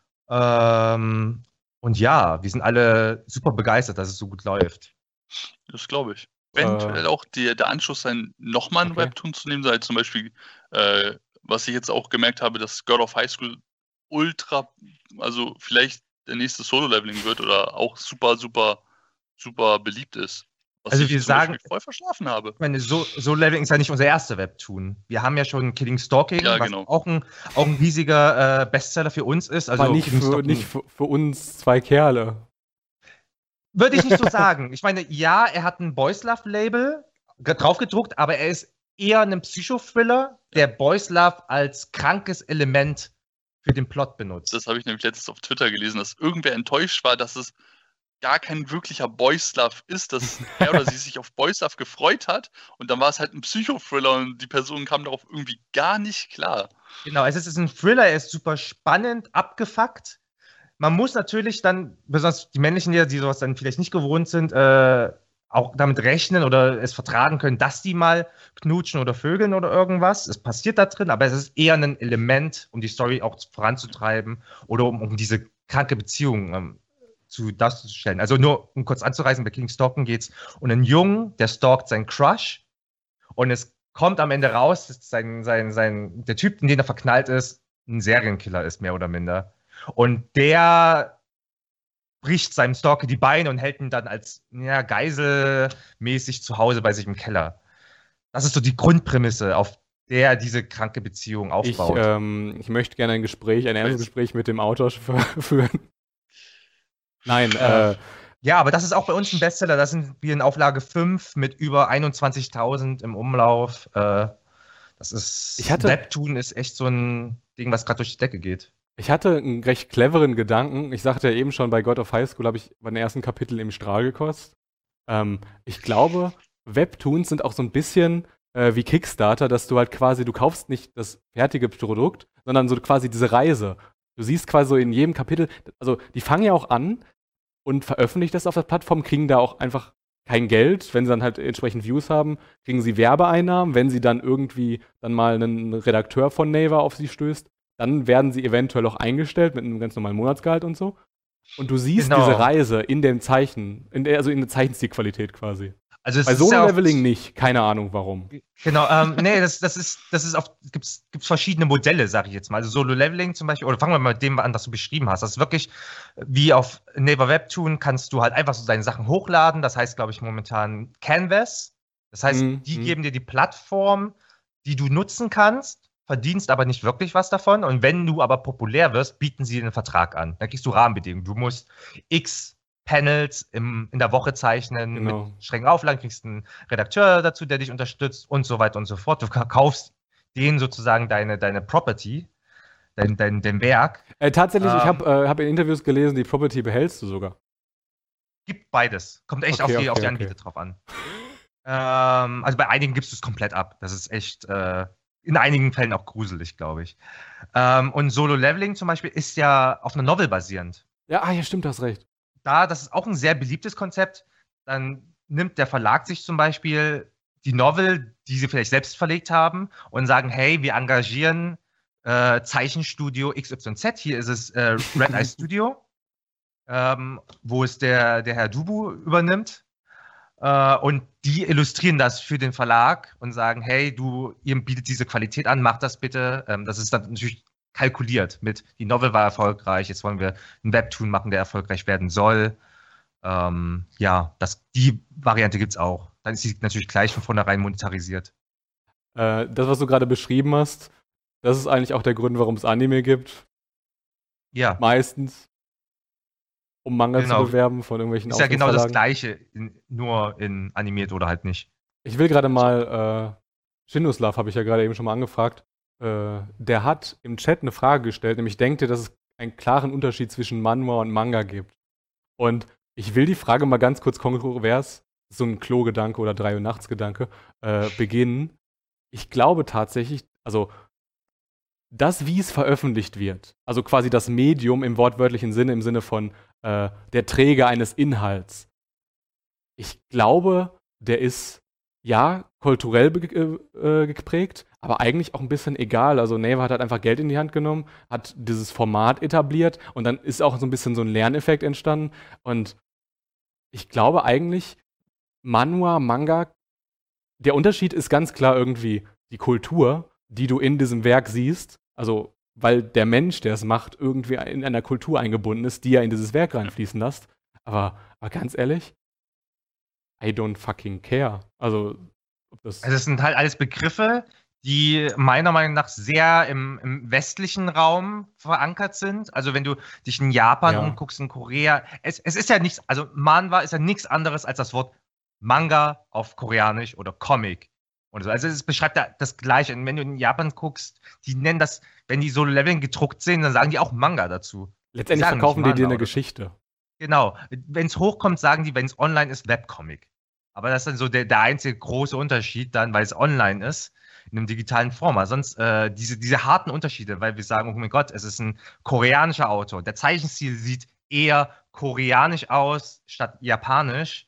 Und ja, wir sind alle super begeistert, dass es so gut läuft. Das glaube ich. Eventuell auch der Anschluss sein, nochmal ein Webtoon zu nehmen, sei zum Beispiel, was ich jetzt auch gemerkt habe, dass God of High School ultra, also vielleicht der nächste Solo-Leveling wird oder auch super, super, super beliebt ist. Was also ich wir sagen, voll verschlafen habe. Ich meine, Solo-Leveling ist ja nicht unser erster Webtoon. Wir haben ja schon Killing Stalking, was auch ein riesiger Bestseller für uns ist. Also aber nicht für uns zwei Kerle. Würde ich nicht so sagen. Ich meine, ja, er hat ein Boys Love Label draufgedruckt, aber er ist eher ein Psychothriller, der Boys Love als krankes Element für den Plot benutzt. Das habe ich nämlich letztens auf Twitter gelesen, dass irgendwer enttäuscht war, dass es gar kein wirklicher Boys Love ist, dass er oder sie sich auf Boys Love gefreut hat und dann war es halt ein Psychothriller und die Person kam darauf irgendwie gar nicht klar. Genau, es ist ein Thriller, er ist super spannend, abgefuckt. Man muss natürlich dann, besonders die männlichen Leser, die sowas dann vielleicht nicht gewohnt sind, auch damit rechnen oder es vertragen können, dass die mal knutschen oder vögeln oder irgendwas. Es passiert da drin, aber es ist eher ein Element, um die Story auch voranzutreiben oder um diese kranke Beziehung darzustellen. Also nur, um kurz anzureißen, bei Killing Stalking geht es um einen Jungen, der stalkt seinen Crush und es kommt am Ende raus, dass der Typ, in den er verknallt ist, ein Serienkiller ist, mehr oder minder. Und der bricht seinem Stalker die Beine und hält ihn dann als geiselmäßig zu Hause bei sich im Keller. Das ist so die Grundprämisse, auf der diese kranke Beziehung aufbaut. Ich möchte gerne ein ernstes Gespräch mit dem Autor führen. Nein, ja, aber das ist auch bei uns ein Bestseller. Da sind wir in Auflage 5 mit über 21.000 im Umlauf. Webtoon ist echt so ein Ding, was gerade durch die Decke geht. Ich hatte einen recht cleveren Gedanken. Ich sagte ja eben schon, bei God of High School habe ich bei den ersten Kapitel im Strahl gekostet. Ich glaube, Webtoons sind auch so ein bisschen wie Kickstarter, dass du halt quasi, du kaufst nicht das fertige Produkt, sondern so quasi diese Reise. Du siehst quasi so in jedem Kapitel, also die fangen ja auch an und veröffentlichen das auf der Plattform, kriegen da auch einfach kein Geld. Wenn sie dann halt entsprechend Views haben, kriegen sie Werbeeinnahmen. Wenn sie dann irgendwie dann mal einen Redakteur von Naver auf sie stößt, dann werden sie eventuell auch eingestellt mit einem ganz normalen Monatsgehalt und so. Und du siehst Genau. diese Reise in dem Zeichen, also in der Zeichenstilqualität quasi. Also es Bei ist ja Solo-Leveling nicht. Keine Ahnung warum. Genau, nee, das ist auf, gibt's verschiedene Modelle, sage ich jetzt mal. Also Solo-Leveling zum Beispiel, oder fangen wir mal mit dem an, was du beschrieben hast. Das ist wirklich, wie auf Naver Webtoon, kannst du halt einfach so deine Sachen hochladen. Das heißt, glaube ich, momentan Canvas. Das heißt, die geben dir die Plattform, die du nutzen kannst, verdienst aber nicht wirklich was davon. Und wenn du aber populär wirst, bieten sie dir einen Vertrag an. Dann kriegst du Rahmenbedingungen. Du musst X Panels in der Woche zeichnen, Genau. mit strengen Auflagen, kriegst einen Redakteur dazu, der dich unterstützt und so weiter und so fort. Du kaufst denen sozusagen deine Property, dein Werk. Tatsächlich, ich hab in Interviews gelesen, die Property behältst du sogar. Gibt beides. Kommt echt Okay, auf die okay. Anbieter drauf an. Also bei einigen gibst du es komplett ab. Das ist echt in einigen Fällen auch gruselig, glaube ich. Und Solo-Leveling zum Beispiel ist ja auf einer Novel basierend. Ja, stimmt, du hast recht. Das ist auch ein sehr beliebtes Konzept. Dann nimmt der Verlag sich zum Beispiel die Novel, die sie vielleicht selbst verlegt haben, und sagen, hey, wir engagieren Zeichenstudio XYZ. Hier ist es Red Eye Studio, wo es der Herr Dubu übernimmt. Und die illustrieren das für den Verlag und sagen, hey, ihr bietet diese Qualität an, macht das bitte. Das ist dann natürlich kalkuliert mit, die Novel war erfolgreich, jetzt wollen wir einen Webtoon machen, der erfolgreich werden soll. Die Variante gibt es auch. Dann ist sie natürlich gleich von vornherein monetarisiert. Das, was du gerade beschrieben hast, das ist eigentlich auch der Grund, warum es Anime gibt. Ja. Meistens. Um Manga zu bewerben von irgendwelchen Ist ja genau das Auslandsverlagen. Gleiche, nur in animiert oder halt nicht. Ich will gerade mal, Shinduslav habe ich ja gerade eben schon mal angefragt. Der hat im Chat eine Frage gestellt, nämlich denkt ihr, dass es einen klaren Unterschied zwischen Manhwa und Manga gibt? Und ich will die Frage mal ganz kurz kontrovers, so ein Klo-Gedanke oder 3 Uhr nachts-Gedanke, beginnen. Ich glaube tatsächlich, also das, wie es veröffentlicht wird, also quasi das Medium im wortwörtlichen Sinne, im Sinne von der Träger eines Inhalts. Ich glaube, der ist ja kulturell geprägt, aber eigentlich auch ein bisschen egal. Also Naver hat halt einfach Geld in die Hand genommen, hat dieses Format etabliert und dann ist auch so ein bisschen so ein Lerneffekt entstanden. Und ich glaube eigentlich, Manhwa, Manga, der Unterschied ist ganz klar irgendwie die Kultur, die du in diesem Werk siehst. Also weil der Mensch, der es macht, irgendwie in einer Kultur eingebunden ist, die er in dieses Werk reinfließen lässt. Aber ganz ehrlich, I don't fucking care. Also es sind halt alles Begriffe, die meiner Meinung nach sehr im westlichen Raum verankert sind. Also wenn du dich in Japan umguckst, in Korea, es ist ja nichts, also Manhwa ist ja nichts anderes als das Wort Manga auf Koreanisch oder Comic. Und so. Also es beschreibt ja das Gleiche. Und wenn du in Japan guckst, die nennen das, wenn die Solo-Leveling gedruckt sehen, dann sagen die auch Manga dazu. Letztendlich verkaufen die dir eine Geschichte. Genau. Wenn es hochkommt, sagen die, wenn es online ist, Webcomic. Aber das ist dann so der einzige große Unterschied dann, weil es online ist, in einem digitalen Format. Sonst diese harten Unterschiede, weil wir sagen, oh mein Gott, es ist ein koreanischer Autor. Der Zeichenstil sieht eher koreanisch aus, statt japanisch.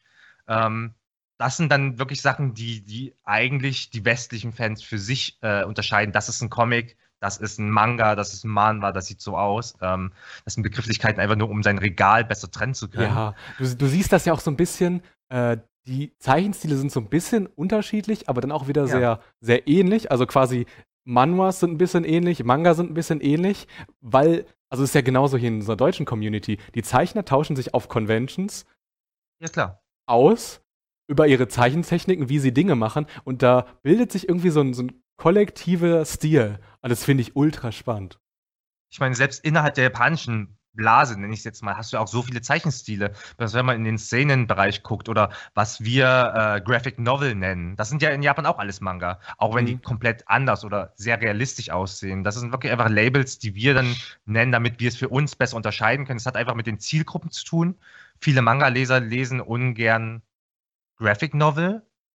Das sind dann wirklich Sachen, die eigentlich die westlichen Fans für sich unterscheiden. Das ist ein Comic, das ist ein Manga, das ist ein Manhwa, das sieht so aus. Das sind Begrifflichkeiten einfach nur, um sein Regal besser trennen zu können. Ja, du siehst das ja auch so ein bisschen, die Zeichenstile sind so ein bisschen unterschiedlich, aber dann auch wieder sehr, sehr ähnlich. Also quasi Manhwas sind ein bisschen ähnlich, Manga sind ein bisschen ähnlich, weil, also es ist ja genauso hier in unserer deutschen Community, die Zeichner tauschen sich auf Conventions aus über ihre Zeichentechniken, wie sie Dinge machen, und da bildet sich irgendwie so ein kollektiver Stil. Und das finde ich ultra spannend. Ich meine, selbst innerhalb der japanischen Blase, nenne ich es jetzt mal, hast du auch so viele Zeichenstile. Also wenn man in den Szenenbereich guckt oder was wir Graphic Novel nennen, das sind ja in Japan auch alles Manga. Auch wenn die komplett anders oder sehr realistisch aussehen. Das sind wirklich einfach Labels, die wir dann nennen, damit wir es für uns besser unterscheiden können. Es hat einfach mit den Zielgruppen zu tun. Viele Manga-Leser lesen ungern Graphic Novel,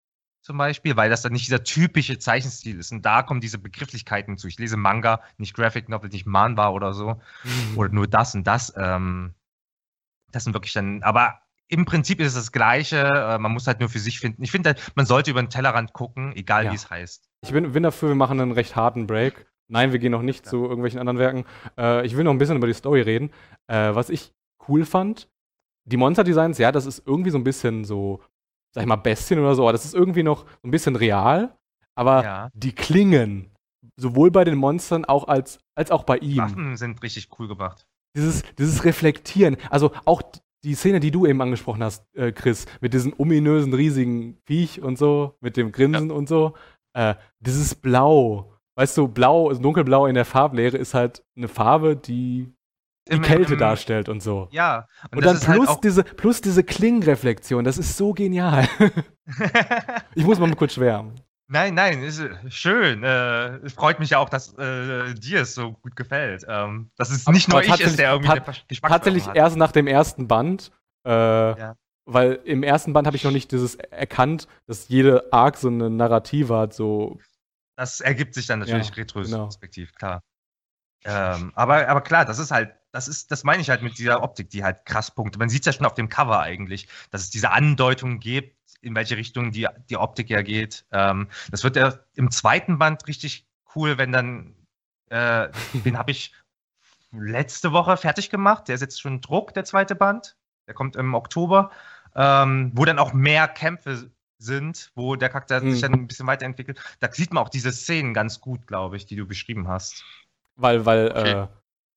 zum Beispiel, weil das dann nicht dieser typische Zeichenstil ist. Und da kommen diese Begrifflichkeiten zu. Ich lese Manga, nicht Graphic Novel, nicht Manhwa oder so. Oder nur das und das. Das sind wirklich dann, aber im Prinzip ist es das Gleiche. Man muss halt nur für sich finden. Ich finde, man sollte über den Tellerrand gucken, egal Ja. wie es heißt. Ich bin dafür, wir machen einen recht harten Break. Nein, wir gehen noch nicht zu irgendwelchen anderen Werken. Ich will noch ein bisschen über die Story reden. Was ich cool fand, die Monster-Designs, ja, das ist irgendwie so ein bisschen so, sag ich mal, Bestien oder so, aber das ist irgendwie noch so ein bisschen real. Aber Ja. die Klingen, sowohl bei den Monstern als auch bei ihm. Waffen sind richtig cool gemacht. Dieses Reflektieren, also auch die Szene, die du eben angesprochen hast, Chris, mit diesem ominösen, riesigen Viech und so, mit dem Grinsen und so, dieses Blau, weißt du, Blau, dunkelblau in der Farblehre ist halt eine Farbe, die Kälte darstellt und so. Ja. Und das dann ist halt auch plus diese Klingenreflexion, das ist so genial. Ich muss mal kurz schwärmen. Nein, ist schön. Es freut mich ja auch, dass dir es so gut gefällt. Dass es nicht nur ich ist, der irgendwie eine Geschmacksstörung Tatsächlich hat. erst nach dem ersten Band, weil im ersten Band habe ich noch nicht dieses erkannt, dass jede Arc so eine Narrative hat, so. Das ergibt sich dann natürlich Ja, retrospektiv, klar. Aber klar, das meine ich halt mit dieser Optik, die halt krass punktet. Man sieht es ja schon auf dem Cover eigentlich, dass es diese Andeutung gibt, in welche Richtung die Optik ja geht. Das wird ja im zweiten Band richtig cool, wenn dann, den habe ich letzte Woche fertig gemacht. Der ist jetzt schon in Druck, der zweite Band. Der kommt im Oktober, wo dann auch mehr Kämpfe sind, wo der Charakter sich dann ein bisschen weiterentwickelt. Da sieht man auch diese Szenen ganz gut, glaube ich, die du beschrieben hast. Weil Okay.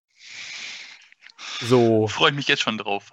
so, Freue ich mich jetzt schon drauf.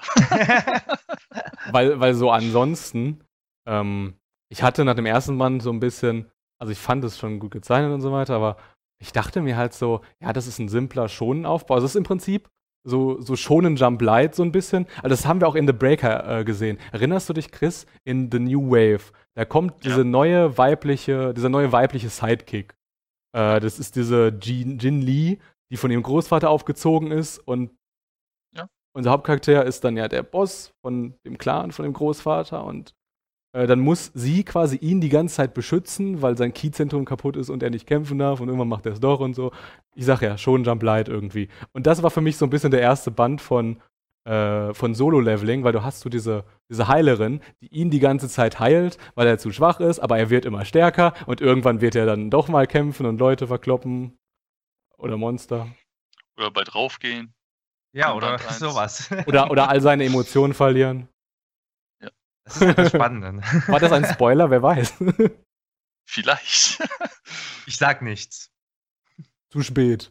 weil so ansonsten, ich hatte nach dem ersten Band so ein bisschen, also ich fand es schon gut gezeichnet und so weiter, aber ich dachte mir halt so, ja, das ist ein simpler Shonen-Aufbau. Also es ist im Prinzip so Shonen Jump Light so ein bisschen. Also das haben wir auch in The Breaker gesehen. Erinnerst du dich, Chris, in The New Wave? Da kommt dieser neue weibliche Sidekick. Das ist diese Jin Lee, die von ihrem Großvater aufgezogen ist und unser Hauptcharakter ist dann ja der Boss von dem Clan, von dem Großvater und dann muss sie quasi ihn die ganze Zeit beschützen, weil sein Ki-Zentrum kaputt ist und er nicht kämpfen darf und irgendwann macht er es doch und so. Ich sag ja, schon Jump Light irgendwie. Und das war für mich so ein bisschen der erste Band von Solo-Leveling, weil du hast so diese Heilerin, die ihn die ganze Zeit heilt, weil er zu schwach ist, aber er wird immer stärker und irgendwann wird er dann doch mal kämpfen und Leute verkloppen oder Monster. Oder bei draufgehen. Ja, In oder Band 1. sowas. Oder all seine Emotionen verlieren. Das ist halt das Spannende. War das ein Spoiler? Wer weiß. Vielleicht. Ich sag nichts. Zu spät.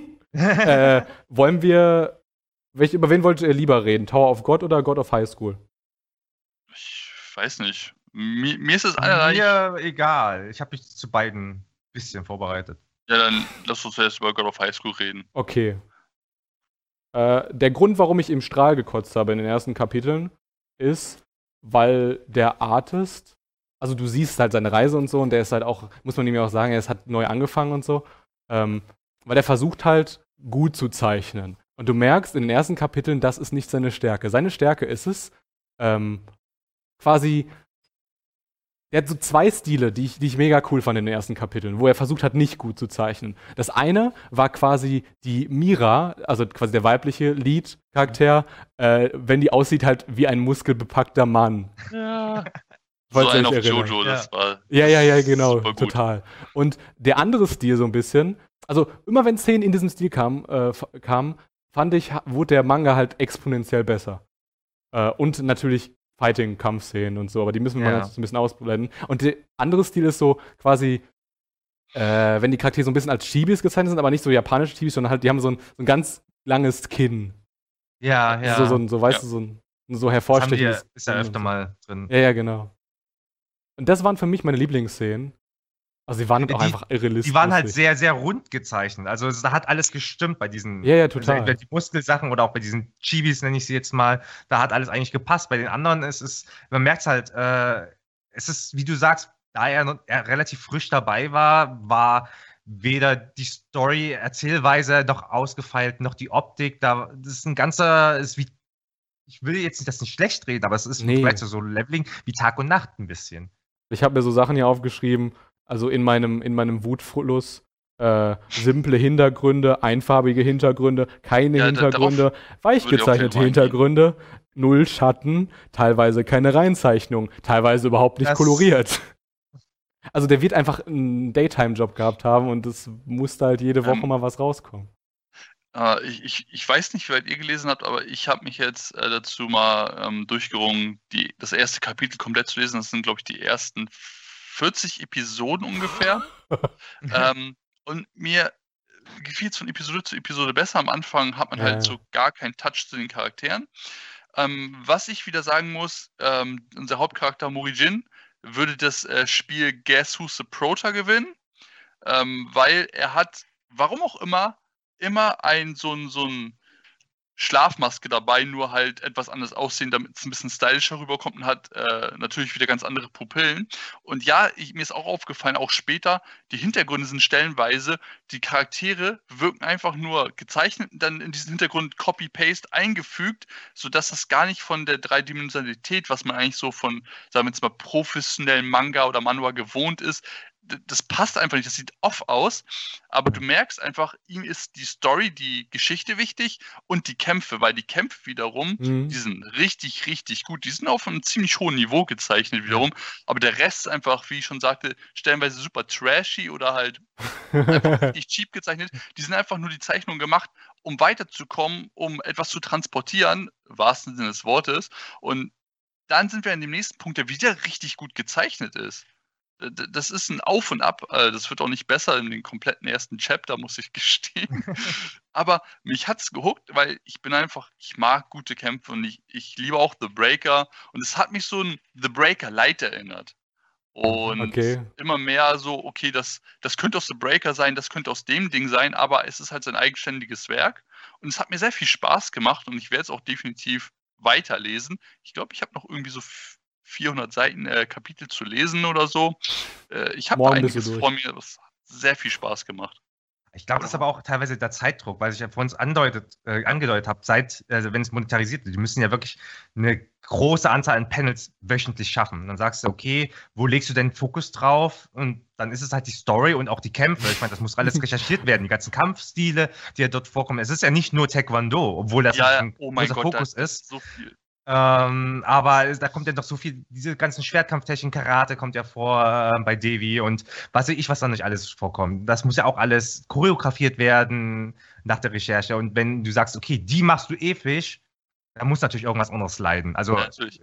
Wollen wir. Über wen wolltet ihr lieber reden? Tower of God oder God of High School? Ich weiß nicht. Mir ist es einerlei. Mir egal. Ich habe mich zu beiden ein bisschen vorbereitet. Ja, dann lass uns erst über God of High School reden. Okay. Der Grund, warum ich im Strahl gekotzt habe in den ersten Kapiteln, ist, weil der Artist, also du siehst halt seine Reise und so, und der ist halt auch, muss man ihm ja auch sagen, er hat neu angefangen und so, weil er versucht halt gut zu zeichnen. Und du merkst in den ersten Kapiteln, das ist nicht seine Stärke. Seine Stärke ist es, quasi, er hat so zwei Stile, die ich mega cool fand in den ersten Kapiteln, wo er versucht hat, nicht gut zu zeichnen. Das eine war quasi die Mira, also quasi der weibliche Lead-Charakter, wenn die aussieht halt wie ein muskelbepackter Mann. Ja. Falls So ihr ein euch auf erinnert. Jojo, das war. Ja, genau, super gut. total. Und der andere Stil so ein bisschen, also immer wenn Szenen in diesem Stil kamen, fand ich, wurde der Manga halt exponentiell besser. Und natürlich Fighting-Kampfszenen und so, aber die müssen wir jetzt ein bisschen ausblenden. Und der andere Stil ist so quasi, wenn die Charaktere so ein bisschen als Chibis gezeichnet sind, aber nicht so japanische Chibis, sondern halt, die haben so ein ganz langes Kinn. Ja. So weißt du, so hervorstechendes. Ist ja öfter mal drin. Ja, genau. Und das waren für mich meine Lieblingsszenen. Also die waren halt auch einfach irrealistisch. Die waren halt sehr, sehr rund gezeichnet. Also da hat alles gestimmt bei diesen total. Bei die Muskelsachen oder auch bei diesen Chibis, nenne ich sie jetzt mal. Da hat alles eigentlich gepasst. Bei den anderen man merkt es halt, es ist, wie du sagst, da er relativ frisch dabei war weder die Story, Erzählweise noch ausgefeilt, noch die Optik. Das ist ein ganzer, ich will jetzt das nicht schlecht reden, aber es ist vielleicht so Leveling wie Tag und Nacht ein bisschen. Ich habe mir so Sachen hier aufgeschrieben, also in meinem Wutfluss, simple Hintergründe, einfarbige Hintergründe, keine Hintergründe, weich gezeichnete Hintergründe, null Schatten, teilweise keine Reinzeichnung, teilweise überhaupt nicht koloriert. Also der wird einfach einen Daytime-Job gehabt haben und es musste halt jede Woche mal was rauskommen. Ich weiß nicht, wie weit ihr gelesen habt, aber ich habe mich jetzt dazu mal durchgerungen, das erste Kapitel komplett zu lesen. Das sind, glaube ich, die ersten 40 Episoden ungefähr. Und mir gefiel es von Episode zu Episode besser. Am Anfang hat man halt so gar keinen Touch zu den Charakteren. Was ich wieder sagen muss, unser Hauptcharakter Morijin würde das Spiel Guess Who's the Prota gewinnen, weil er hat, warum auch immer so ein Schlafmaske dabei, nur halt etwas anders aussehen, damit es ein bisschen stylischer rüberkommt und hat natürlich wieder ganz andere Pupillen. Und ja, mir ist auch aufgefallen, auch später, die Hintergründe sind stellenweise, die Charaktere wirken einfach nur gezeichnet und dann in diesen Hintergrund Copy-Paste eingefügt, sodass das gar nicht von der Dreidimensionalität, was man eigentlich so von, sagen wir jetzt mal, professionellen Manga oder Manhwa gewohnt ist, das passt einfach nicht, das sieht off aus, aber du merkst einfach, ihm ist die Story, die Geschichte wichtig und die Kämpfe, weil die Kämpfe wiederum, die sind richtig, richtig gut, die sind auf einem ziemlich hohen Niveau gezeichnet wiederum, aber der Rest ist einfach, wie ich schon sagte, stellenweise super trashy oder halt einfach richtig cheap gezeichnet, die sind einfach nur die Zeichnung gemacht, um weiterzukommen, um etwas zu transportieren, im wahrsten Sinne des Wortes, und dann sind wir an dem nächsten Punkt, der wieder richtig gut gezeichnet ist. Das ist ein Auf und Ab. Das wird auch nicht besser in den kompletten ersten Chapter, muss ich gestehen. Aber mich hat's gehuckt, weil ich mag gute Kämpfe und ich liebe auch The Breaker. Und es hat mich so an The Breaker Light erinnert. Und immer mehr so, okay, das könnte aus The Breaker sein, das könnte aus dem Ding sein, aber es ist halt sein eigenständiges Werk. Und es hat mir sehr viel Spaß gemacht und ich werde es auch definitiv weiterlesen. Ich glaube, ich habe noch irgendwie so 400 Seiten Kapitel zu lesen oder so. Ich habe da einiges vor mir, das hat sehr viel Spaß gemacht. Ich glaube, das ist aber auch teilweise der Zeitdruck, weil ich ja vorhin angedeutet habe, wenn es monetarisiert wird, die müssen ja wirklich eine große Anzahl an Panels wöchentlich schaffen. Dann sagst du, okay, wo legst du denn Fokus drauf? Und dann ist es halt die Story und auch die Kämpfe. Ich meine, das muss alles recherchiert werden, die ganzen Kampfstile, die ja dort vorkommen. Es ist ja nicht nur Taekwondo, obwohl das ein großer Fokus ist. So viel. Aber da kommt ja doch so viel, diese ganzen Schwertkampftechniken, Karate kommt ja vor bei Devi und was weiß ich, was da nicht alles vorkommt. Das muss ja auch alles choreografiert werden nach der Recherche. Und wenn du sagst, okay, die machst du ewig, dann muss natürlich irgendwas anderes leiden. Also, ja, natürlich.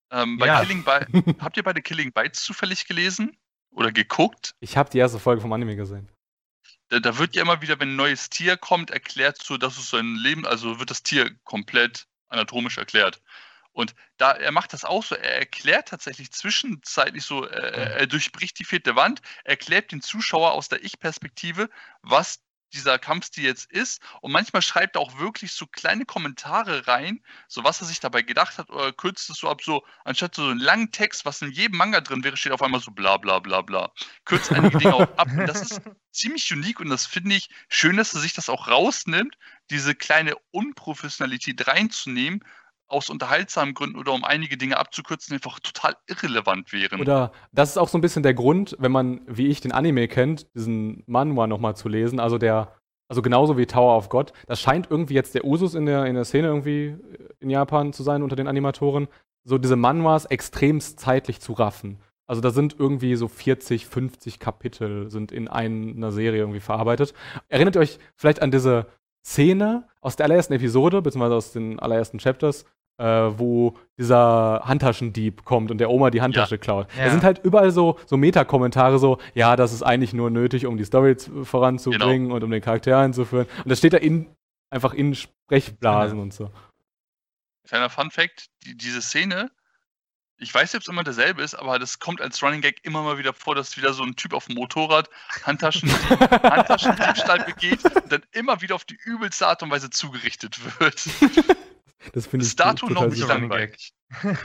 Habt ihr beide Killing Bites zufällig gelesen oder geguckt? Ich habe die erste Folge vom Anime gesehen. Da wird ja immer wieder, wenn ein neues Tier kommt, erklärt so, dass es sein Leben, also wird das Tier komplett anatomisch erklärt. Und er macht das auch so, er erklärt tatsächlich zwischenzeitlich so, er durchbricht die vierte Wand, erklärt den Zuschauer aus der Ich-Perspektive, was dieser Kampfstil jetzt ist, und manchmal schreibt er auch wirklich so kleine Kommentare rein, so was er sich dabei gedacht hat, oder kürzt es so ab, so anstatt so einen langen Text, was in jedem Manga drin wäre, steht auf einmal so bla bla bla bla. Kürzt einige Dinge auch ab, und das ist ziemlich unique, und das finde ich schön, dass er sich das auch rausnimmt, diese kleine Unprofessionalität reinzunehmen, aus unterhaltsamen Gründen oder um einige Dinge abzukürzen, die einfach total irrelevant wären. Oder das ist auch so ein bisschen der Grund, wenn man, wie ich, den Anime kennt, diesen Manhwa nochmal zu lesen, also genauso wie Tower of God, das scheint irgendwie jetzt der Usus in der Szene irgendwie in Japan zu sein unter den Animatoren, so diese Manhwas extremst zeitlich zu raffen. Also da sind irgendwie so 40, 50 Kapitel sind in einer Serie irgendwie verarbeitet. Erinnert ihr euch vielleicht an diese Szene aus der allerersten Episode, beziehungsweise aus den allerersten Chapters, wo dieser Handtaschendieb kommt und der Oma die Handtasche klaut. Da sind halt überall so Meta-Kommentare, so, ja, das ist eigentlich nur nötig, um die Story voranzubringen und um den Charakter einzuführen. Und das steht da einfach in Sprechblasen und so. Kleiner Fun-Fact, diese Szene, ich weiß nicht, ob es immer derselbe ist, aber das kommt als Running Gag immer mal wieder vor, dass wieder so ein Typ auf dem Motorrad Handtaschendiebstahl begeht und dann immer wieder auf die übelste Art und Weise zugerichtet wird. Das finde ich dato noch nicht langweilig.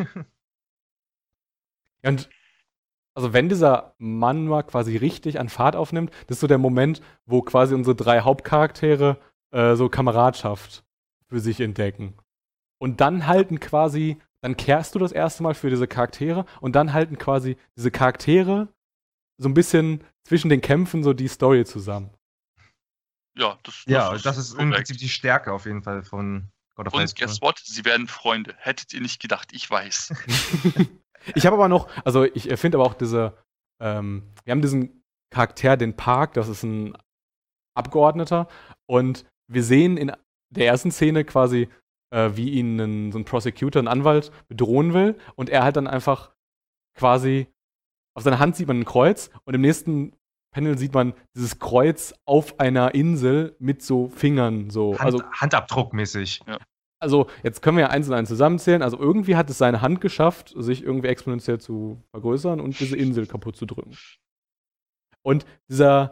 Und also wenn dieser Manhwa quasi richtig an Fahrt aufnimmt, das ist so der Moment, wo quasi unsere 3 Hauptcharaktere so Kameradschaft für sich entdecken. Und dann halten quasi dann kehrst du das erste Mal für diese Charaktere und dann halten quasi diese Charaktere so ein bisschen zwischen den Kämpfen so die Story zusammen. Ja, das ist im Prinzip die Stärke auf jeden Fall von God of High Und School. guess what? Sie werden Freunde. Hättet ihr nicht gedacht, ich weiß. Ich habe aber noch, also ich finde aber auch wir haben diesen Charakter, den Park, das ist ein Abgeordneter und wir sehen in der ersten Szene quasi, wie ihn so ein Prosecutor, ein Anwalt bedrohen will und er halt dann einfach quasi, auf seiner Hand sieht man ein Kreuz und im nächsten Panel sieht man dieses Kreuz auf einer Insel mit so Fingern, so. Handabdruckmäßig. Ja. Also, jetzt können wir ja eins und eins zusammenzählen. Also, irgendwie hat es seine Hand geschafft, sich irgendwie exponentiell zu vergrößern und diese Insel kaputt zu drücken. Und dieser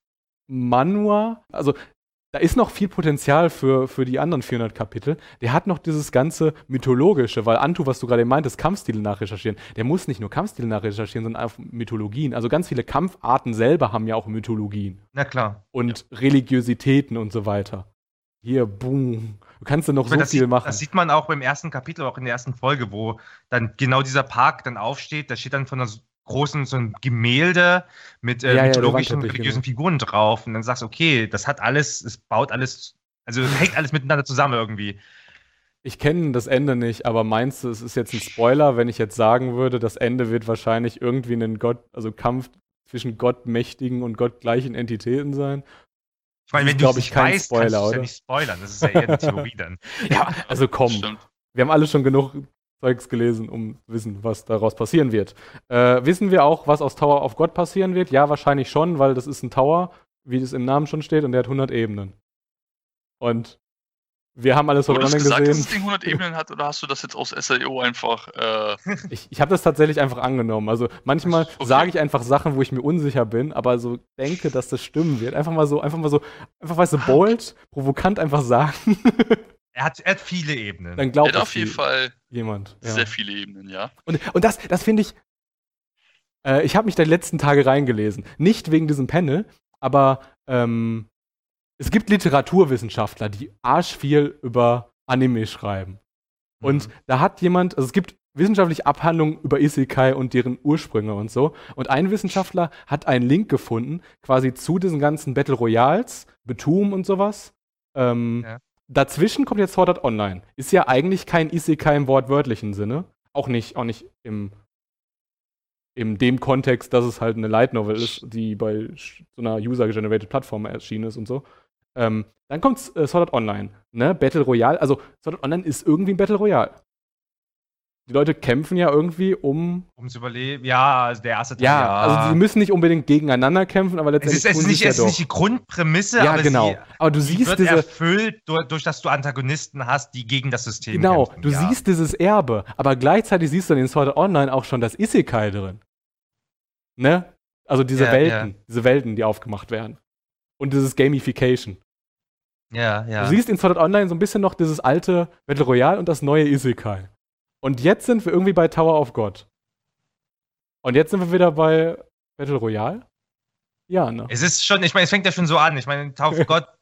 Manhwa, also, da ist noch viel Potenzial für die anderen 400 Kapitel. Der hat noch dieses ganze Mythologische, weil Antu, was du gerade meintest, Kampfstile nachrecherchieren, der muss nicht nur Kampfstile nachrecherchieren, sondern auch Mythologien. Also ganz viele Kampfarten selber haben ja auch Mythologien. Na klar. Und Religiositäten und so weiter. Hier, boom. Du kannst ja noch so viel machen. Das sieht man auch beim ersten Kapitel, auch in der ersten Folge, wo dann genau dieser Park dann aufsteht. Da steht dann von einer großen, so ein Gemälde mit mythologischen, religiösen Figuren drauf. Und dann sagst du, okay, das hat alles, es baut alles, also hängt alles miteinander zusammen irgendwie. Ich kenne das Ende nicht, aber meinst du, es ist jetzt ein Spoiler, wenn ich jetzt sagen würde, das Ende wird wahrscheinlich irgendwie ein Kampf zwischen Gottmächtigen und gottgleichen Entitäten sein? Ich meine, wenn du es nicht weißt, Spoiler, kannst du es ja nicht spoilern. Das ist ja eher eine Theorie dann. Ja, also komm. Stimmt. Wir haben alle schon genug Zeugs gelesen, um zu wissen, was daraus passieren wird. Wissen wir auch, was aus Tower of God passieren wird? Ja, wahrscheinlich schon, weil das ist ein Tower, wie es im Namen schon steht, und der hat 100 Ebenen. Und wir haben alles von online gesehen. Hast du gesagt, dass das Ding 100 Ebenen hat, oder hast du das jetzt aus SAO einfach... Ich habe das tatsächlich einfach angenommen. Also manchmal sage ich einfach Sachen, wo ich mir unsicher bin, aber so denke, dass das stimmen wird. Einfach weißt du, bold, provokant einfach sagen. Er hat viele Ebenen. Dann glaubt er hat auf jeden Fall jemand. Sehr viele Ebenen, ja. Und das finde ich, ich habe mich da die letzten Tage reingelesen. Nicht wegen diesem Panel, aber es gibt Literaturwissenschaftler, die arschviel über Anime schreiben. Und da hat jemand, also es gibt wissenschaftliche Abhandlungen über Isekai und deren Ursprünge und so. Und ein Wissenschaftler hat einen Link gefunden, quasi zu diesen ganzen Battle Royals, Betum und sowas. Dazwischen kommt jetzt Sword Art Online. Ist ja eigentlich kein Isekai im wortwörtlichen Sinne. Auch nicht in dem Kontext, dass es halt eine Light Novel ist, die bei so einer User-Generated Plattform erschienen ist und so. Dann kommt Sword Art Online, ne? Battle Royale. Also Sword Art Online ist irgendwie ein Battle Royale. Die Leute kämpfen ja irgendwie um zu überleben. Ja, also der erste Teil. Ja, also sie müssen nicht unbedingt gegeneinander kämpfen, aber letztendlich es ist nicht die Grundprämisse, ja, aber genau. Aber du siehst wird erfüllt, durch dass du Antagonisten hast, die gegen das System kämpfen. Du siehst dieses Erbe, aber gleichzeitig siehst du in Sword Art Online auch schon das Isekai drin. Ne? Also diese Welten, die aufgemacht werden. Und dieses Gamification. Ja. Du siehst in Sword Art Online so ein bisschen noch dieses alte Battle Royale und das neue Isekai. Und jetzt sind wir irgendwie bei Tower of God. Und jetzt sind wir wieder bei Battle Royale? Ja, ne? Es ist schon, ich meine, es fängt ja schon so an. Ich meine, Tower of God,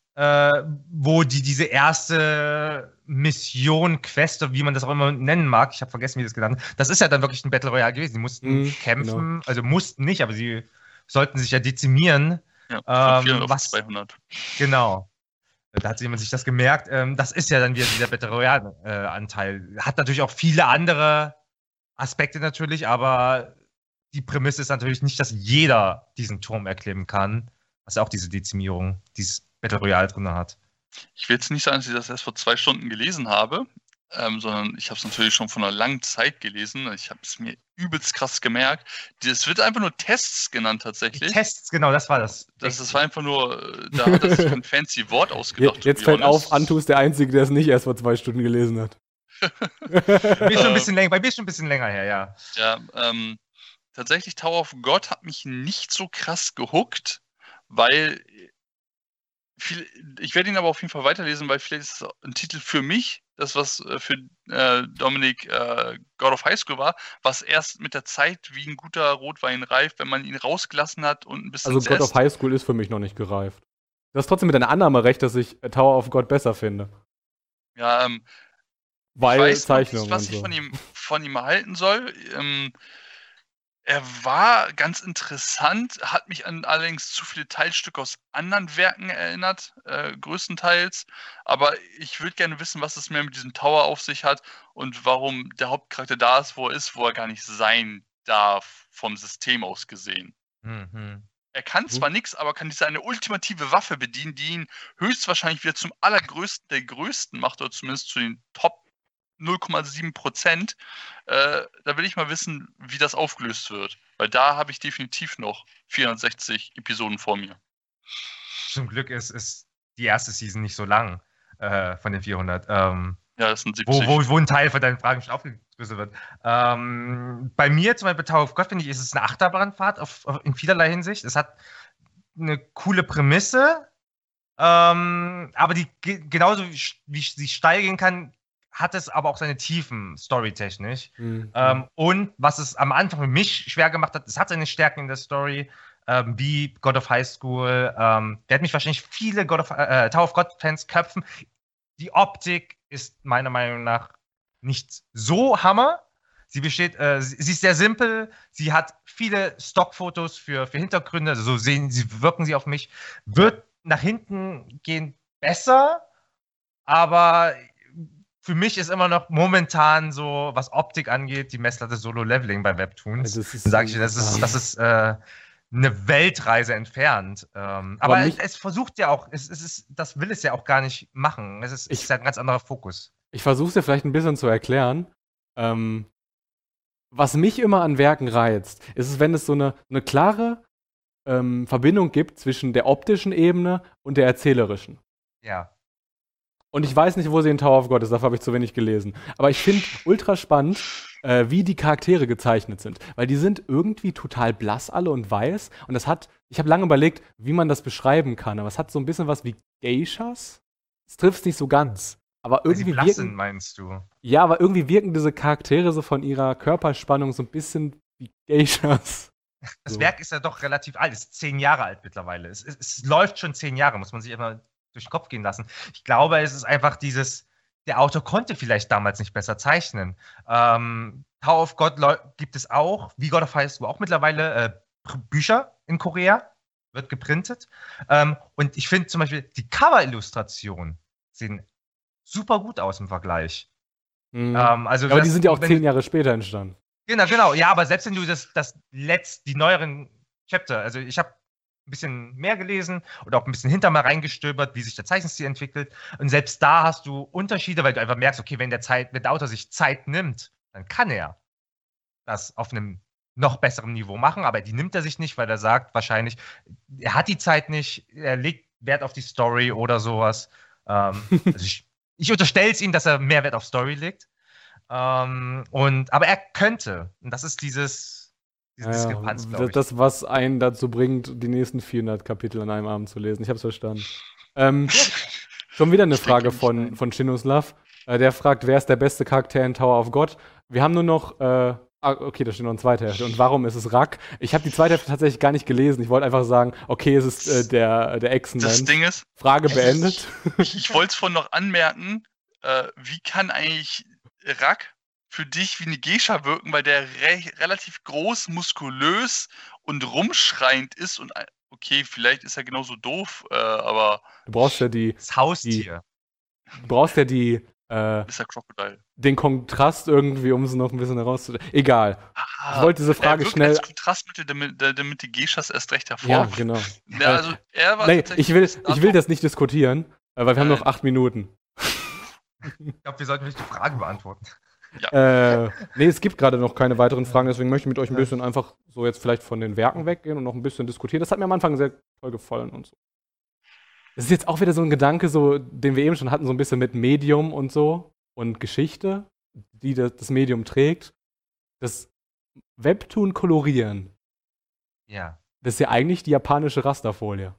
wo diese erste Mission, Quest, wie man das auch immer nennen mag, ich habe vergessen, wie das genannt wird, das ist ja dann wirklich ein Battle Royale gewesen. Sie mussten kämpfen, genau. Also mussten nicht, aber sie sollten sich ja dezimieren. Ja, von 400 auf 200. Genau. Da hat jemand sich das gemerkt. Das ist ja dann wieder dieser Battle Royale-Anteil. Hat natürlich auch viele andere Aspekte natürlich, aber die Prämisse ist natürlich nicht, dass jeder diesen Turm erklimmen kann, was ja auch diese Dezimierung, dieses Battle Royale drin hat. Ich will jetzt nicht sagen, dass ich das erst vor 2 Stunden gelesen habe, sondern ich habe es natürlich schon vor einer langen Zeit gelesen. Ich habe es mir übelst krass gemerkt. Es wird einfach nur Tests genannt tatsächlich. Die Tests, genau, das war das. Das war einfach nur, da hat er sich ein fancy Wort ausgedacht. Jetzt fällt auf, Antu ist der Einzige, der es nicht erst vor 2 Stunden gelesen hat. Bei mir ist schon ein bisschen länger her, ja. Ja, tatsächlich Tower of God hat mich nicht so krass gehuckt, weil ich werde ihn aber auf jeden Fall weiterlesen, weil vielleicht ist es ein Titel für mich, das was für Dominik God of High School war, was erst mit der Zeit wie ein guter Rotwein reift, wenn man ihn rausgelassen hat und ein bisschen Also God of High School ist für mich noch nicht gereift. Du hast trotzdem mit deiner Annahme recht, dass ich Tower of God besser finde. Ja, Weil weiß noch nicht, Zeichnungen was und ich so. von ihm halten soll. Er war ganz interessant, hat mich an allerdings zu viele Teilstücke aus anderen Werken erinnert, größtenteils. Aber ich würde gerne wissen, was es mehr mit diesem Tower auf sich hat und warum der Hauptcharakter da ist, wo er gar nicht sein darf, vom System aus gesehen. Mhm. Er kann zwar nichts, aber kann diese eine ultimative Waffe bedienen, die ihn höchstwahrscheinlich wieder zum allergrößten der Größten macht, oder zumindest zu den Top 0,7%. Da will ich mal wissen, wie das aufgelöst wird. Weil da habe ich definitiv noch 460 Episoden vor mir. Zum Glück ist die erste Season nicht so lang von den 400. Ja, das sind 70. Wo ein Teil von deinen Fragen schon aufgeschlüsselt wird. Bei mir zum Beispiel Tower of God, finde ich, ist es eine Achterbahnfahrt in vielerlei Hinsicht. Es hat eine coole Prämisse, aber die genauso wie sie steil gehen kann, hat es aber auch seine Tiefen, storytechnisch. Und was es am Anfang für mich schwer gemacht hat, es hat seine Stärken in der Story, wie God of High School. Der hat mich wahrscheinlich viele Tower of God-Fans köpfen. Die Optik ist meiner Meinung nach nicht so Hammer. Sie ist sehr simpel. Sie hat viele Stockfotos für Hintergründe. Also wirken sie auf mich. Wird nach hinten gehen besser, aber für mich ist immer noch momentan so, was Optik angeht, die Messlatte Solo-Leveling bei Webtoons. Das ist, Dann sage ich, das ist eine Weltreise entfernt. Aber es versucht ja auch, das will es ja auch gar nicht machen. Es ist ja ein ganz anderer Fokus. Ich versuche es dir vielleicht ein bisschen zu erklären. Was mich immer an Werken reizt, ist es, wenn es so eine klare Verbindung gibt zwischen der optischen Ebene und der erzählerischen. Ja. Und ich weiß nicht, wo sie in Tower of God ist, dafür habe ich zu wenig gelesen. Aber ich finde ultra spannend, wie die Charaktere gezeichnet sind. Weil die sind irgendwie total blass alle und weiß. Und ich habe lange überlegt, wie man das beschreiben kann. Aber es hat so ein bisschen was wie Geishas. Es trifft es nicht so ganz. Aber irgendwie sie blass sind, meinst du? Ja, aber irgendwie wirken diese Charaktere so von ihrer Körperspannung so ein bisschen wie Geishas. Das Werk ist ja doch relativ alt. Es ist 10 Jahre alt mittlerweile. Es läuft schon 10 Jahre, muss man sich immer durch den Kopf gehen lassen. Ich glaube, es ist einfach der Autor konnte vielleicht damals nicht besser zeichnen. Tower of God gibt es auch, wie God of High School auch mittlerweile Bücher in Korea, wird geprintet. Und ich finde zum Beispiel, die Cover-Illustrationen sehen super gut aus im Vergleich. Aber die sind ja auch 10 Jahre später entstanden. Genau. Ja, aber selbst wenn du die neueren Chapter, also ich habe ein bisschen mehr gelesen oder auch ein bisschen hinter mal reingestöbert, wie sich der Zeichenstil entwickelt. Und selbst da hast du Unterschiede, weil du einfach merkst, okay, wenn der Autor sich Zeit nimmt, dann kann er das auf einem noch besseren Niveau machen, aber die nimmt er sich nicht, weil er sagt wahrscheinlich, er hat die Zeit nicht, er legt Wert auf die Story oder sowas. Also ich unterstelle es ihm, dass er mehr Wert auf Story legt. Aber er könnte, und das ist diese Diskrepanz, glaube ich. Das, was einen dazu bringt, die nächsten 400 Kapitel an einem Abend zu lesen. Ich habe es verstanden. Schon wieder eine Frage von Chinoslav. Der fragt, wer ist der beste Charakter in Tower of God? Wir haben nur noch, okay, da steht noch eine zweite Hälfte. Und warum ist es Rak? Ich habe die zweite Hälfte tatsächlich gar nicht gelesen. Ich wollte einfach sagen, okay, es ist der Echsenmensch. Das Ding ist, Frage beendet. Ich wollte es vorhin noch anmerken, wie kann eigentlich Rak für dich wie eine Geisha wirken, weil der relativ groß, muskulös und rumschreiend ist und okay, vielleicht ist er genauso doof, aber du brauchst ja das Haustier. Du brauchst ja Mr. Crocodile. Den Kontrast irgendwie, um es noch ein bisschen herauszustellen. Egal. Ich wollte diese Frage schnell. Als Kontrastmittel, damit die Geishas erst recht hervor. Ja, genau. Ja, also er war ich will das nicht diskutieren, weil wir haben noch 8 Minuten. Ich glaube, wir sollten nicht die Fragen beantworten. Ja. Nee, es gibt gerade noch keine weiteren Fragen, deswegen möchte ich mit euch ein bisschen einfach so jetzt vielleicht von den Werken weggehen und noch ein bisschen diskutieren. Das hat mir am Anfang sehr toll gefallen und so. Das ist jetzt auch wieder so ein Gedanke, so, den wir eben schon hatten, so ein bisschen mit Medium und so und Geschichte, die das Medium trägt. Das Webtoon kolorieren. Ja. Das ist ja eigentlich die japanische Rasterfolie.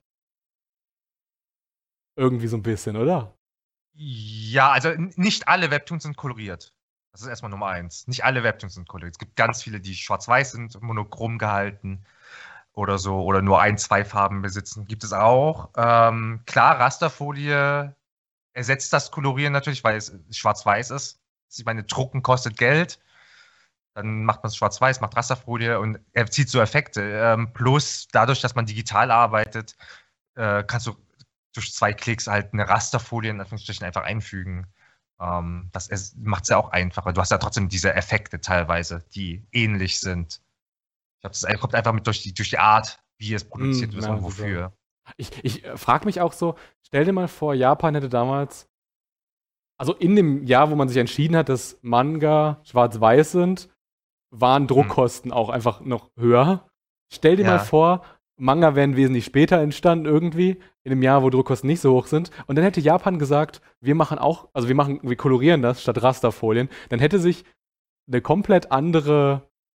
Irgendwie so ein bisschen, oder? Ja, also nicht alle Webtoons sind koloriert. Das ist erstmal Nummer 1. Nicht alle Webtoons sind koloriert. Es gibt ganz viele, die schwarz-weiß sind, monochrom gehalten oder so, oder nur 1, 2 Farben besitzen. Gibt es auch. Klar, Rasterfolie ersetzt das Kolorieren natürlich, weil es schwarz-weiß ist. Ich meine, Drucken kostet Geld. Dann macht man es schwarz-weiß, macht Rasterfolie und er zieht so Effekte. Plus dadurch, dass man digital arbeitet, kannst du durch 2 Klicks halt eine Rasterfolie in Anführungsstrichen einfach einfügen. Das macht es ja auch einfacher. Du hast ja trotzdem diese Effekte teilweise, die ähnlich sind. Ich glaube, das kommt einfach mit durch die Art, wie es produziert wird und wofür. Ich frage mich auch so, stell dir mal vor, Japan hätte damals, also in dem Jahr, wo man sich entschieden hat, dass Manga schwarz-weiß sind, waren Druckkosten auch einfach noch höher. Stell dir mal vor, Manga wären wesentlich später entstanden irgendwie, in einem Jahr, wo Druckkosten nicht so hoch sind. Und dann hätte Japan gesagt, wir kolorieren das statt Rasterfolien. Dann hätte sich ein komplett anderes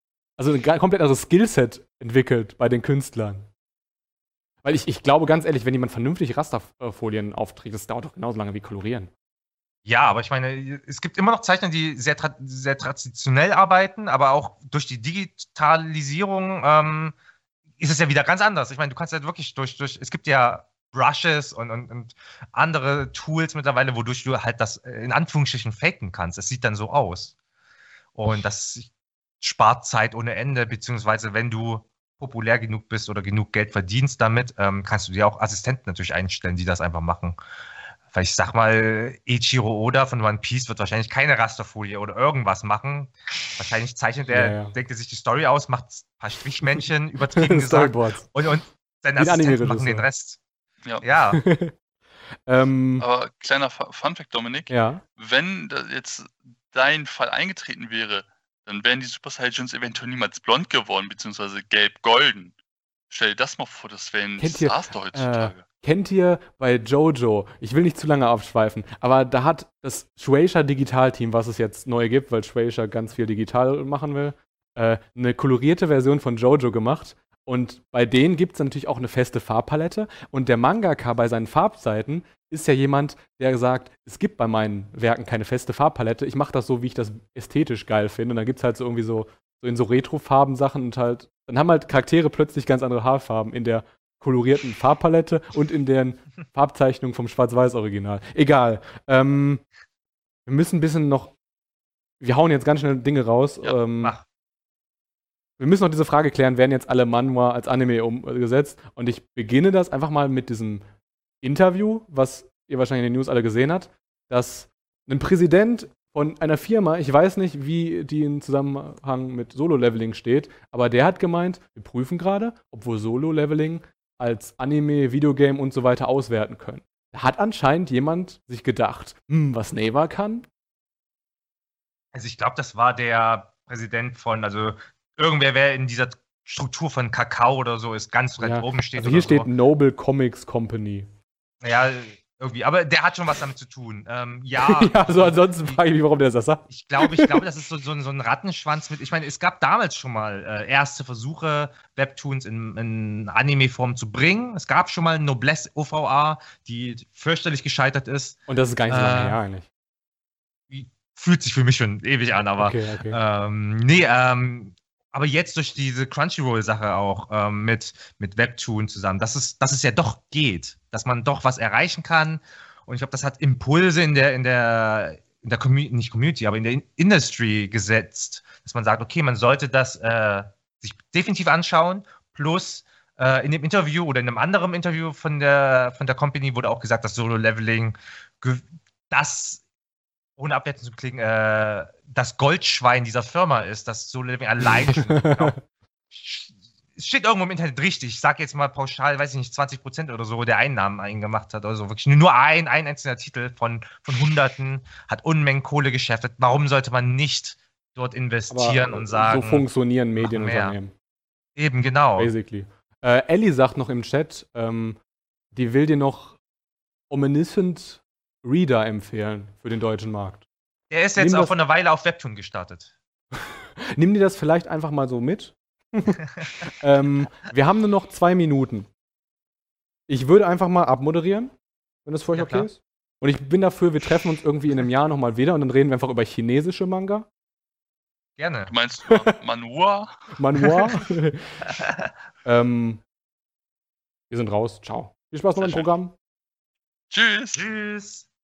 Skillset entwickelt bei den Künstlern. Weil ich glaube ganz ehrlich, wenn jemand vernünftig Rasterfolien aufträgt, das dauert doch genauso lange wie kolorieren. Ja, aber ich meine, es gibt immer noch Zeichner, die sehr traditionell arbeiten, aber auch durch die Digitalisierung ist es ja wieder ganz anders. Ich meine, du kannst ja wirklich es gibt ja Brushes und andere Tools mittlerweile, wodurch du halt das in Anführungsstrichen faken kannst. Es sieht dann so aus. Und das spart Zeit ohne Ende, beziehungsweise wenn du populär genug bist oder genug Geld verdienst damit, kannst du dir auch Assistenten natürlich einstellen, die das einfach machen. Weil ich sag mal, Eiichiro Oda von One Piece wird wahrscheinlich keine Rasterfolie oder irgendwas machen. Wahrscheinlich zeichnet denkt er sich die Story aus, macht ein paar Strichmännchen, übertrieben gesagt, und seine Assistenten machen den Rest. Ja. Aber kleiner Funfact, Dominik, wenn jetzt dein Fall eingetreten wäre, dann wären die Super Saiyajins eventuell niemals blond geworden, beziehungsweise gelb-golden. Stell dir das mal vor, das wäre ein Desaster heutzutage. Kennt ihr bei Jojo, ich will nicht zu lange abschweifen, aber da hat das Shueisha Digital-Team, was es jetzt neu gibt, weil Shueisha ganz viel digital machen will, eine kolorierte Version von Jojo gemacht. Und bei denen gibt es natürlich auch eine feste Farbpalette. Und der Mangaka bei seinen Farbseiten ist ja jemand, der sagt, es gibt bei meinen Werken keine feste Farbpalette. Ich mache das so, wie ich das ästhetisch geil finde. Und dann gibt es halt so irgendwie so in so Retro-Farben-Sachen und halt, dann haben halt Charaktere plötzlich ganz andere Haarfarben in der kolorierten Farbpalette und in deren Farbzeichnung vom Schwarz-Weiß-Original. Egal. Wir müssen ein bisschen noch, wir hauen jetzt ganz schnell Dinge raus. Mach. Wir müssen noch diese Frage klären, werden jetzt alle Manhwa als Anime umgesetzt? Und ich beginne das einfach mal mit diesem Interview, was ihr wahrscheinlich in den News alle gesehen habt, dass ein Präsident von einer Firma, ich weiß nicht, wie die in Zusammenhang mit Solo-Leveling steht, aber der hat gemeint, wir prüfen gerade, ob wir Solo-Leveling als Anime, Videogame und so weiter auswerten können. Da hat anscheinend jemand sich gedacht, was Naver kann? Also ich glaube, das war der Präsident also irgendwer, wer in dieser Struktur von Kakao oder so ist, ganz weit oben steht. Also hier steht Noble Comics Company. Ja, irgendwie. Aber der hat schon was damit zu tun. Also ansonsten frage ich mich, warum der das sagt. Ich glaube, das ist so ein Rattenschwanz mit. Ich meine, es gab damals schon mal erste Versuche, Webtoons in Anime-Form zu bringen. Es gab schon mal Noblesse OVA, die fürchterlich gescheitert ist. Und das ist gar nicht so lange her eigentlich. Fühlt sich für mich schon ewig an, aber okay. Aber jetzt durch diese Crunchyroll-Sache auch mit Webtoon zusammen, dass es ja doch geht, dass man doch was erreichen kann. Und ich glaube, das hat Impulse in der nicht Community, aber in der Industry gesetzt, dass man sagt, okay, man sollte das sich definitiv anschauen. Plus in dem Interview oder in einem anderen Interview von der Company wurde auch gesagt, dass Solo-Leveling das, ohne abwertend zu klingen, das Goldschwein dieser Firma ist, das Solo-Leveling alleine schon. Es steht irgendwo im Internet richtig, ich sage jetzt mal pauschal, weiß ich nicht, 20% oder so der Einnahmen eingemacht hat. Also wirklich nur ein einzelner Titel von Hunderten hat Unmengen Kohle geschäftet. Warum sollte man nicht dort investieren und sagen, so funktionieren Medienunternehmen. Eben, genau. Basically. Ellie sagt noch im Chat, die will dir noch Omniscient Reader empfehlen für den deutschen Markt. Der ist jetzt auch vor einer Weile auf Webtoon gestartet. Nimm dir das vielleicht einfach mal so mit. Wir haben nur noch 2 Minuten. Ich würde einfach mal abmoderieren, wenn das für euch okay ist. Und ich bin dafür, wir treffen uns irgendwie in einem Jahr nochmal wieder und dann reden wir einfach über chinesische Manga. Gerne. Du meinst Manhwa? Manhwa. Wir sind raus. Ciao. Viel Spaß noch im Programm. Tschüss. Tschüss.